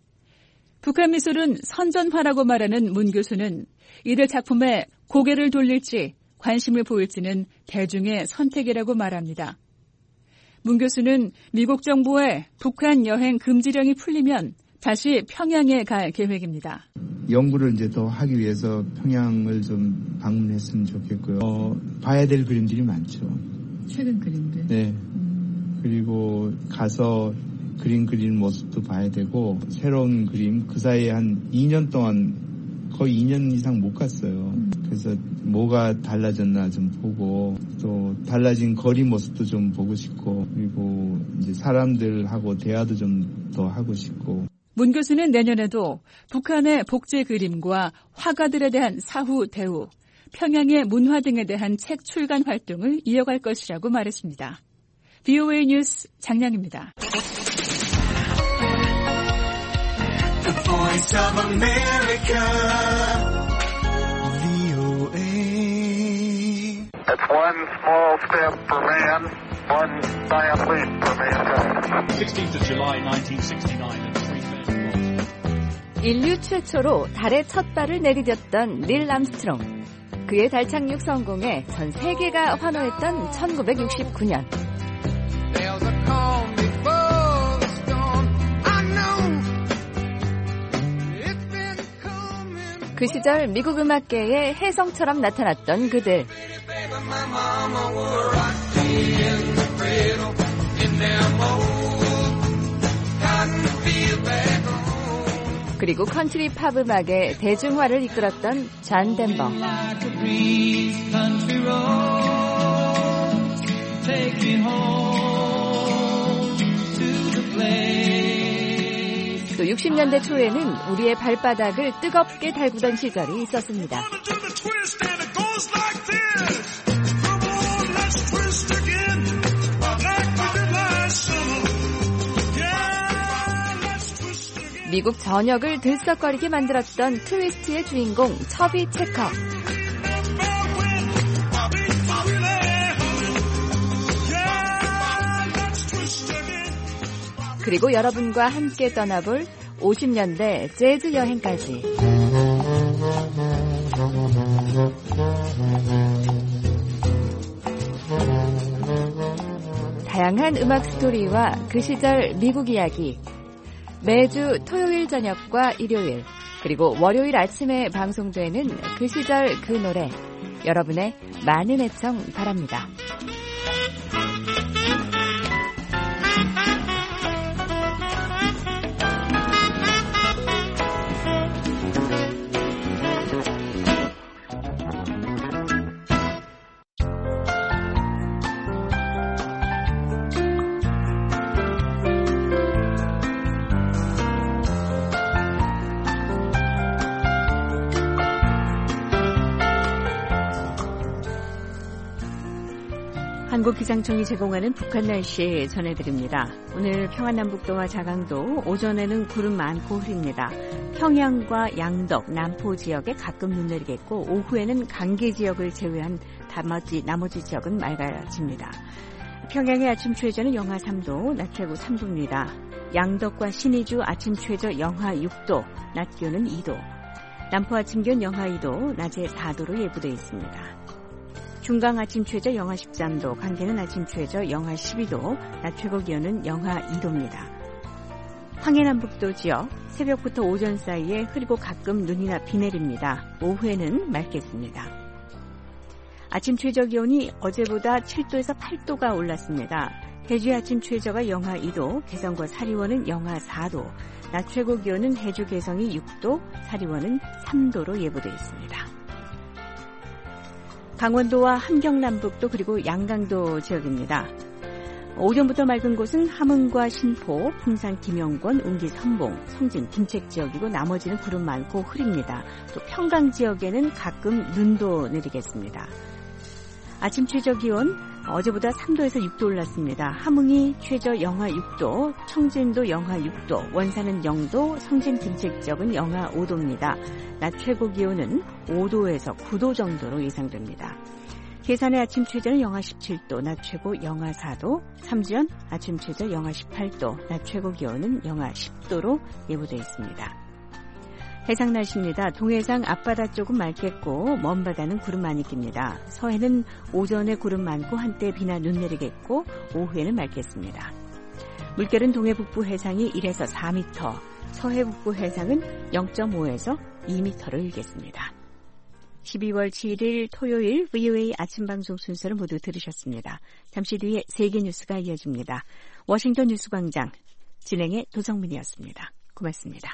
북한 미술은 선전화라고 말하는 문 교수는 이들 작품에 고개를 돌릴지 관심을 보일지는 대중의 선택이라고 말합니다. 문 교수는 미국 정부의 북한 여행 금지령이 풀리면 다시 평양에 갈 계획입니다. 연구를 이제 더 하기 위해서 평양을 좀 방문했으면 좋겠고요. 어, 봐야 될 그림들이 많죠. 최근 그림들. 네. 음. 그리고 가서 그림 그리는 모습도 봐야 되고 새로운 그림 그 사이에 한 이 년 동안 거의 이 년 이상 못 갔어요. 음. 그래서 뭐가 달라졌나 좀 보고 또 달라진 거리 모습도 좀 보고 싶고 그리고 이제 사람들하고 대화도 좀 더 하고 싶고. 문 교수는 내년에도 북한의 복제 그림과 화가들에 대한 사후 대우, 평양의 문화 등에 대한 책 출간 활동을 이어갈 것이라고 말했습니다. 브이오에이 뉴스 장량입니다. The Voice of America. 브이오에이. It's one small step for man, one giant leap for mankind. sixteenth of July nineteen sixty-nine and three men. 인류 최초로 달에 첫 발을 내디뎠던 닐 암스트롱. 그의 달 착륙 성공에 전 세계가 환호했던 천구백육십구 년. 그 시절 미국 음악계의 혜성처럼 나타났던 그들. 그리고 컨트리 팝 음악의 대중화를 이끌었던 존 덴버. 또 육십 년대 초에는 우리의 발바닥을 뜨겁게 달구던 시절이 있었습니다. 미국 전역을 들썩거리게 만들었던 트위스트의 주인공 처비 체커. 그리고 여러분과 함께 떠나볼 오십 년대 재즈 여행까지. 다양한 음악 스토리와 그 시절 미국 이야기. 매주 토요일 저녁과 일요일 그리고 월요일 아침에 방송되는 그 시절 그 노래. 여러분의 많은 애청 바랍니다. 한국기상청이 제공하는 북한 날씨 전해드립니다. 오늘 평안남북도와 자강도 오전에는 구름 많고 흐립니다. 평양과 양덕, 남포 지역에 가끔 눈 내리겠고 오후에는 강계 지역을 제외한 나머지, 나머지 지역은 맑아집니다. 평양의 아침 최저는 영하 삼 도, 낮 최고 삼 도입니다. 양덕과 신의주 아침 최저 영하 육 도, 낮 기온은 이 도. 남포 아침 기온 영하 이 도, 낮에 사 도로 예보되어 있습니다. 중강 아침 최저 영하 십삼 도, 강계는 아침 최저 영하 십이 도, 낮 최고 기온은 영하 이 도입니다. 황해남북도 지역 새벽부터 오전 사이에 흐리고 가끔 눈이나 비 내립니다. 오후에는 맑겠습니다. 아침 최저 기온이 어제보다 칠 도에서 팔 도가 올랐습니다. 해주의 아침 최저가 영하 이 도, 개성과 사리원은 영하 사 도, 낮 최고 기온은 해주 개성이 육 도, 사리원은 삼 도로 예보되어 있습니다. 강원도와 함경남북도 그리고 양강도 지역입니다. 오전부터 맑은 곳은 함흥과 신포, 풍산, 김영권, 운기, 선봉, 성진, 김책 지역이고 나머지는 구름 많고 흐립니다. 또 평강 지역에는 가끔 눈도 내리겠습니다. 아침 최저 기온 어제보다 삼 도에서 육 도 올랐습니다. 함흥이 최저 영하 육 도, 청진도 영하 육 도, 원산은 영 도, 성진, 김책 지역은 영하 오 도입니다. 낮 최고 기온은 오 도에서 구 도 정도로 예상됩니다. 계산의 아침 최저는 영하 십칠 도, 낮 최고 영하 사 도, 삼지연 아침 최저 영하 십팔 도, 낮 최고 기온은 영하 십 도로 예보되어 있습니다. 해상 날씨입니다. 동해상 앞바다 쪽은 맑겠고 먼 바다는 구름 많이 낍니다. 서해는 오전에 구름 많고 한때 비나 눈 내리겠고 오후에는 맑겠습니다. 물결은 동해 북부 해상이 일에서 사 미터, 서해 북부 해상은 영 점 오에서 이 미터를 일겠습니다. 십이월 칠일 토요일 브이오에이 아침 방송 순서를 모두 들으셨습니다. 잠시 뒤에 세계 뉴스가 이어집니다. 워싱턴 뉴스광장 진행의 도성민이었습니다. 고맙습니다.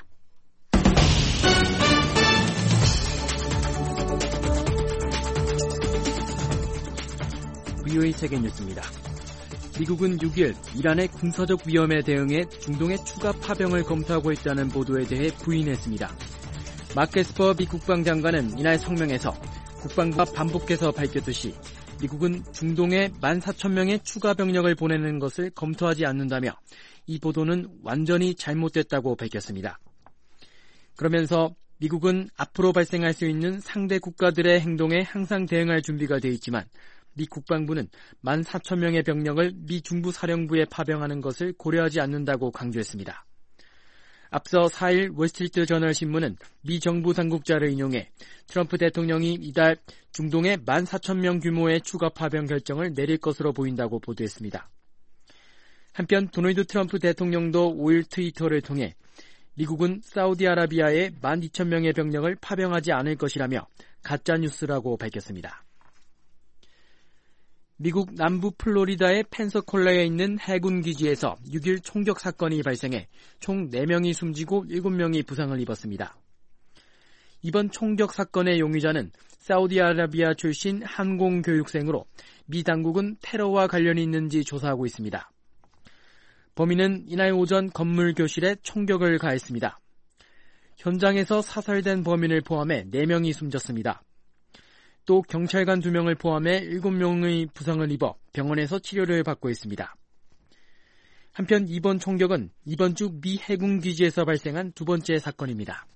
브이오에이 세계 뉴스입니다. 미국은 육 일 이란의 군사적 위험에 대응해 중동의 추가 파병을 검토하고 있다는 보도에 대해 부인했습니다. 마크 에스퍼 미 국방장관은 이날 성명에서 국방부가 반복해서 밝혔듯이 미국은 중동에 만 사천 명의 추가 병력을 보내는 것을 검토하지 않는다며 이 보도는 완전히 잘못됐다고 밝혔습니다. 그러면서 미국은 앞으로 발생할 수 있는 상대 국가들의 행동에 항상 대응할 준비가 돼 있지만 미 국방부는 만 사천 명의 병력을 미 중부 사령부에 파병하는 것을 고려하지 않는다고 강조했습니다. 앞서 사 일 월스트리트 저널 신문은 미 정부 당국자를 인용해 트럼프 대통령이 이달 중동에 만 사천 명 규모의 추가 파병 결정을 내릴 것으로 보인다고 보도했습니다. 한편 도널드 트럼프 대통령도 오 일 트위터를 통해 미국은 사우디아라비아에 만 이천 명의 병력을 파병하지 않을 것이라며 가짜뉴스라고 밝혔습니다. 미국 남부 플로리다의 펜서콜라에 있는 해군 기지에서 육 일 총격 사건이 발생해 총 네 명이 숨지고 일곱 명이 부상을 입었습니다. 이번 총격 사건의 용의자는 사우디아라비아 출신 항공교육생으로 미 당국은 테러와 관련이 있는지 조사하고 있습니다. 범인은 이날 오전 건물 교실에 총격을 가했습니다. 현장에서 사살된 범인을 포함해 네 명이 숨졌습니다. 또 경찰관 두 명을 포함해 일곱 명의 부상을 입어 병원에서 치료를 받고 있습니다. 한편 이번 총격은 이번 주 미 해군 기지에서 발생한 두 번째 사건입니다.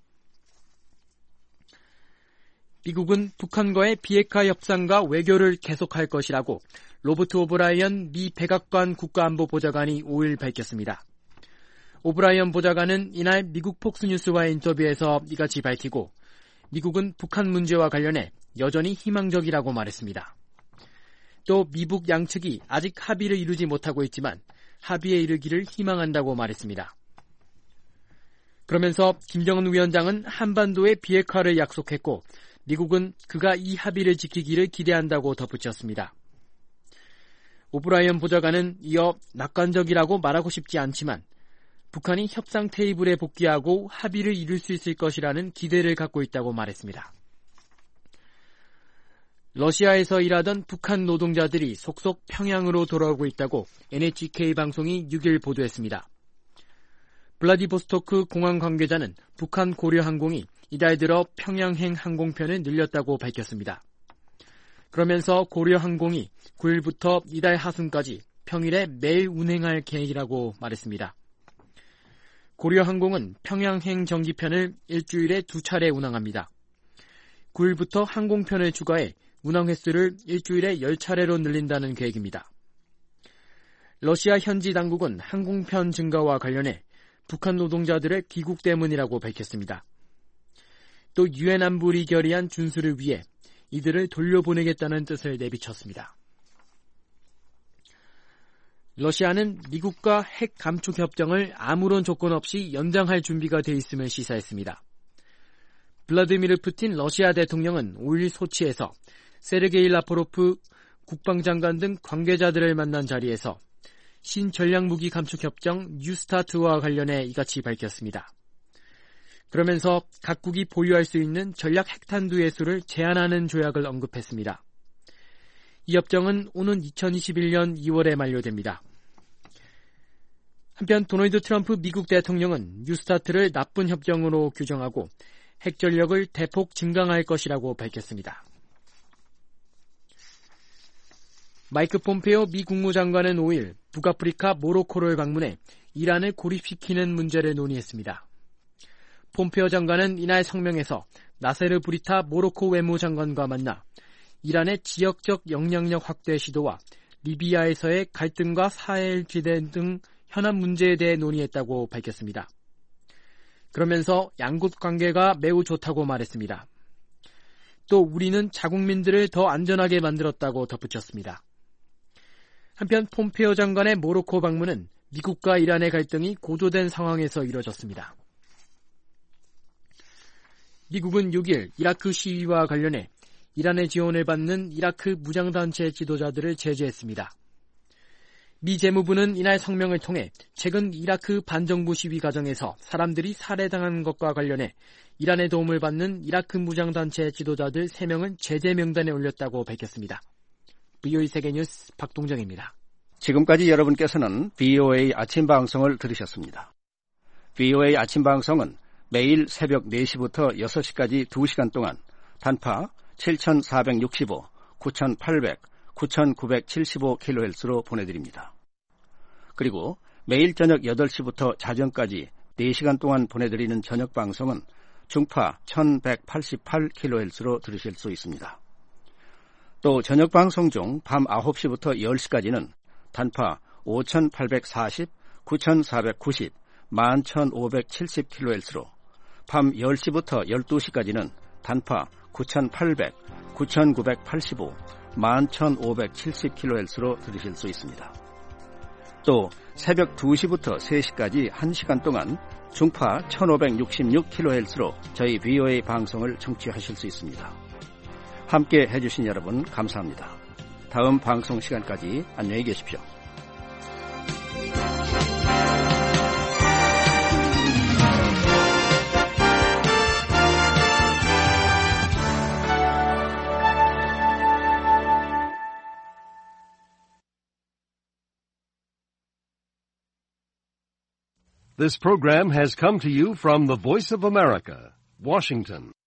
미국은 북한과의 비핵화 협상과 외교를 계속할 것이라고 로버트 오브라이언 미 백악관 국가안보보좌관이 오 일 밝혔습니다. 오브라이언 보좌관은 이날 미국 폭스뉴스와의 인터뷰에서 이같이 밝히고 미국은 북한 문제와 관련해 여전히 희망적이라고 말했습니다. 또 미북 양측이 아직 합의를 이루지 못하고 있지만 합의에 이르기를 희망한다고 말했습니다. 그러면서 김정은 위원장은 한반도의 비핵화를 약속했고 미국은 그가 이 합의를 지키기를 기대한다고 덧붙였습니다. 오브라이언 보좌관은 이어 낙관적이라고 말하고 싶지 않지만 북한이 협상 테이블에 복귀하고 합의를 이룰 수 있을 것이라는 기대를 갖고 있다고 말했습니다. 러시아에서 일하던 북한 노동자들이 속속 평양으로 돌아오고 있다고 엔에이치케이 방송이 육 일 보도했습니다. 블라디보스토크 공항 관계자는 북한 고려항공이 이달 들어 평양행 항공편을 늘렸다고 밝혔습니다. 그러면서 고려항공이 구 일부터 이달 하순까지 평일에 매일 운행할 계획이라고 말했습니다. 고려항공은 평양행 정기편을 일주일에 두 차례 운항합니다. 구 일부터 항공편을 추가해 운항 횟수를 일주일에 열 차례로 늘린다는 계획입니다. 러시아 현지 당국은 항공편 증가와 관련해 북한 노동자들의 귀국 때문이라고 밝혔습니다. 또 유엔 안보리 결의안 준수를 위해 이들을 돌려보내겠다는 뜻을 내비쳤습니다. 러시아는 미국과 핵 감축 협정을 아무런 조건 없이 연장할 준비가 돼 있음을 시사했습니다. 블라디미르 푸틴 러시아 대통령은 오 일 소치에서 세르게이 라프로프 국방장관 등 관계자들을 만난 자리에서 신전략무기 감축 협정 뉴스타트와 관련해 이같이 밝혔습니다. 그러면서 각국이 보유할 수 있는 전략 핵탄두의 수를 제한하는 조약을 언급했습니다. 이 협정은 오는 이천이십일 년 이월에 만료됩니다. 한편 도널드 트럼프 미국 대통령은 뉴스타트를 나쁜 협정으로 규정하고 핵 전력을 대폭 증강할 것이라고 밝혔습니다. 마이크 폼페오 미 국무장관은 오 일 북아프리카 모로코를 방문해 이란을 고립시키는 문제를 논의했습니다. 폼페오 장관은 이날 성명에서 나세르 브리타 모로코 외무장관과 만나 이란의 지역적 영향력 확대 시도와 리비아에서의 갈등과 사헬 지대 등 현안 문제에 대해 논의했다고 밝혔습니다. 그러면서 양국 관계가 매우 좋다고 말했습니다. 또 우리는 자국민들을 더 안전하게 만들었다고 덧붙였습니다. 한편 폼페오 장관의 모로코 방문은 미국과 이란의 갈등이 고조된 상황에서 이뤄졌습니다. 미국은 육 일 이라크 시위와 관련해 이란의 지원을 받는 이라크 무장단체 지도자들을 제재했습니다. 미 재무부는 이날 성명을 통해 최근 이라크 반정부 시위 과정에서 사람들이 살해당한 것과 관련해 이란의 도움을 받는 이라크 무장단체 지도자들 세 명을 제재 명단에 올렸다고 밝혔습니다. 브이오에이 세계뉴스 박동정입니다. 지금까지 여러분께서는 브이오에이 아침 방송을 들으셨습니다. 브이오에이 아침 방송은 매일 새벽 네 시부터 여섯 시까지 두 시간 동안 단파 칠천사백육십오, 구천팔백, 구천구백칠십오 킬로헤르츠로 보내드립니다. 그리고 매일 저녁 여덟 시부터 자정까지 네 시간 동안 보내드리는 저녁 방송은 중파 천백팔십팔 킬로헤르츠로 들으실 수 있습니다. 또 저녁 방송 중 밤 아홉 시부터 열 시까지는 단파 오천팔백사십, 구천사백구십, 만 천오백칠십 킬로헤르츠로 밤 열 시부터 열두 시까지는 단파 구천팔백, 구천구백팔십오, 만 천오백칠십 킬로헤르츠로 들으실 수 있습니다. 또 새벽 두 시부터 세 시까지 한 시간 동안 중파 천오백육십육 킬로헤르츠로 저희 브이오에이 방송을 청취하실 수 있습니다. 함께 해주신 여러분 감사합니다. 다음 방송 시간까지 안녕히 계십시오. This program has come to you from the Voice of America, Washington.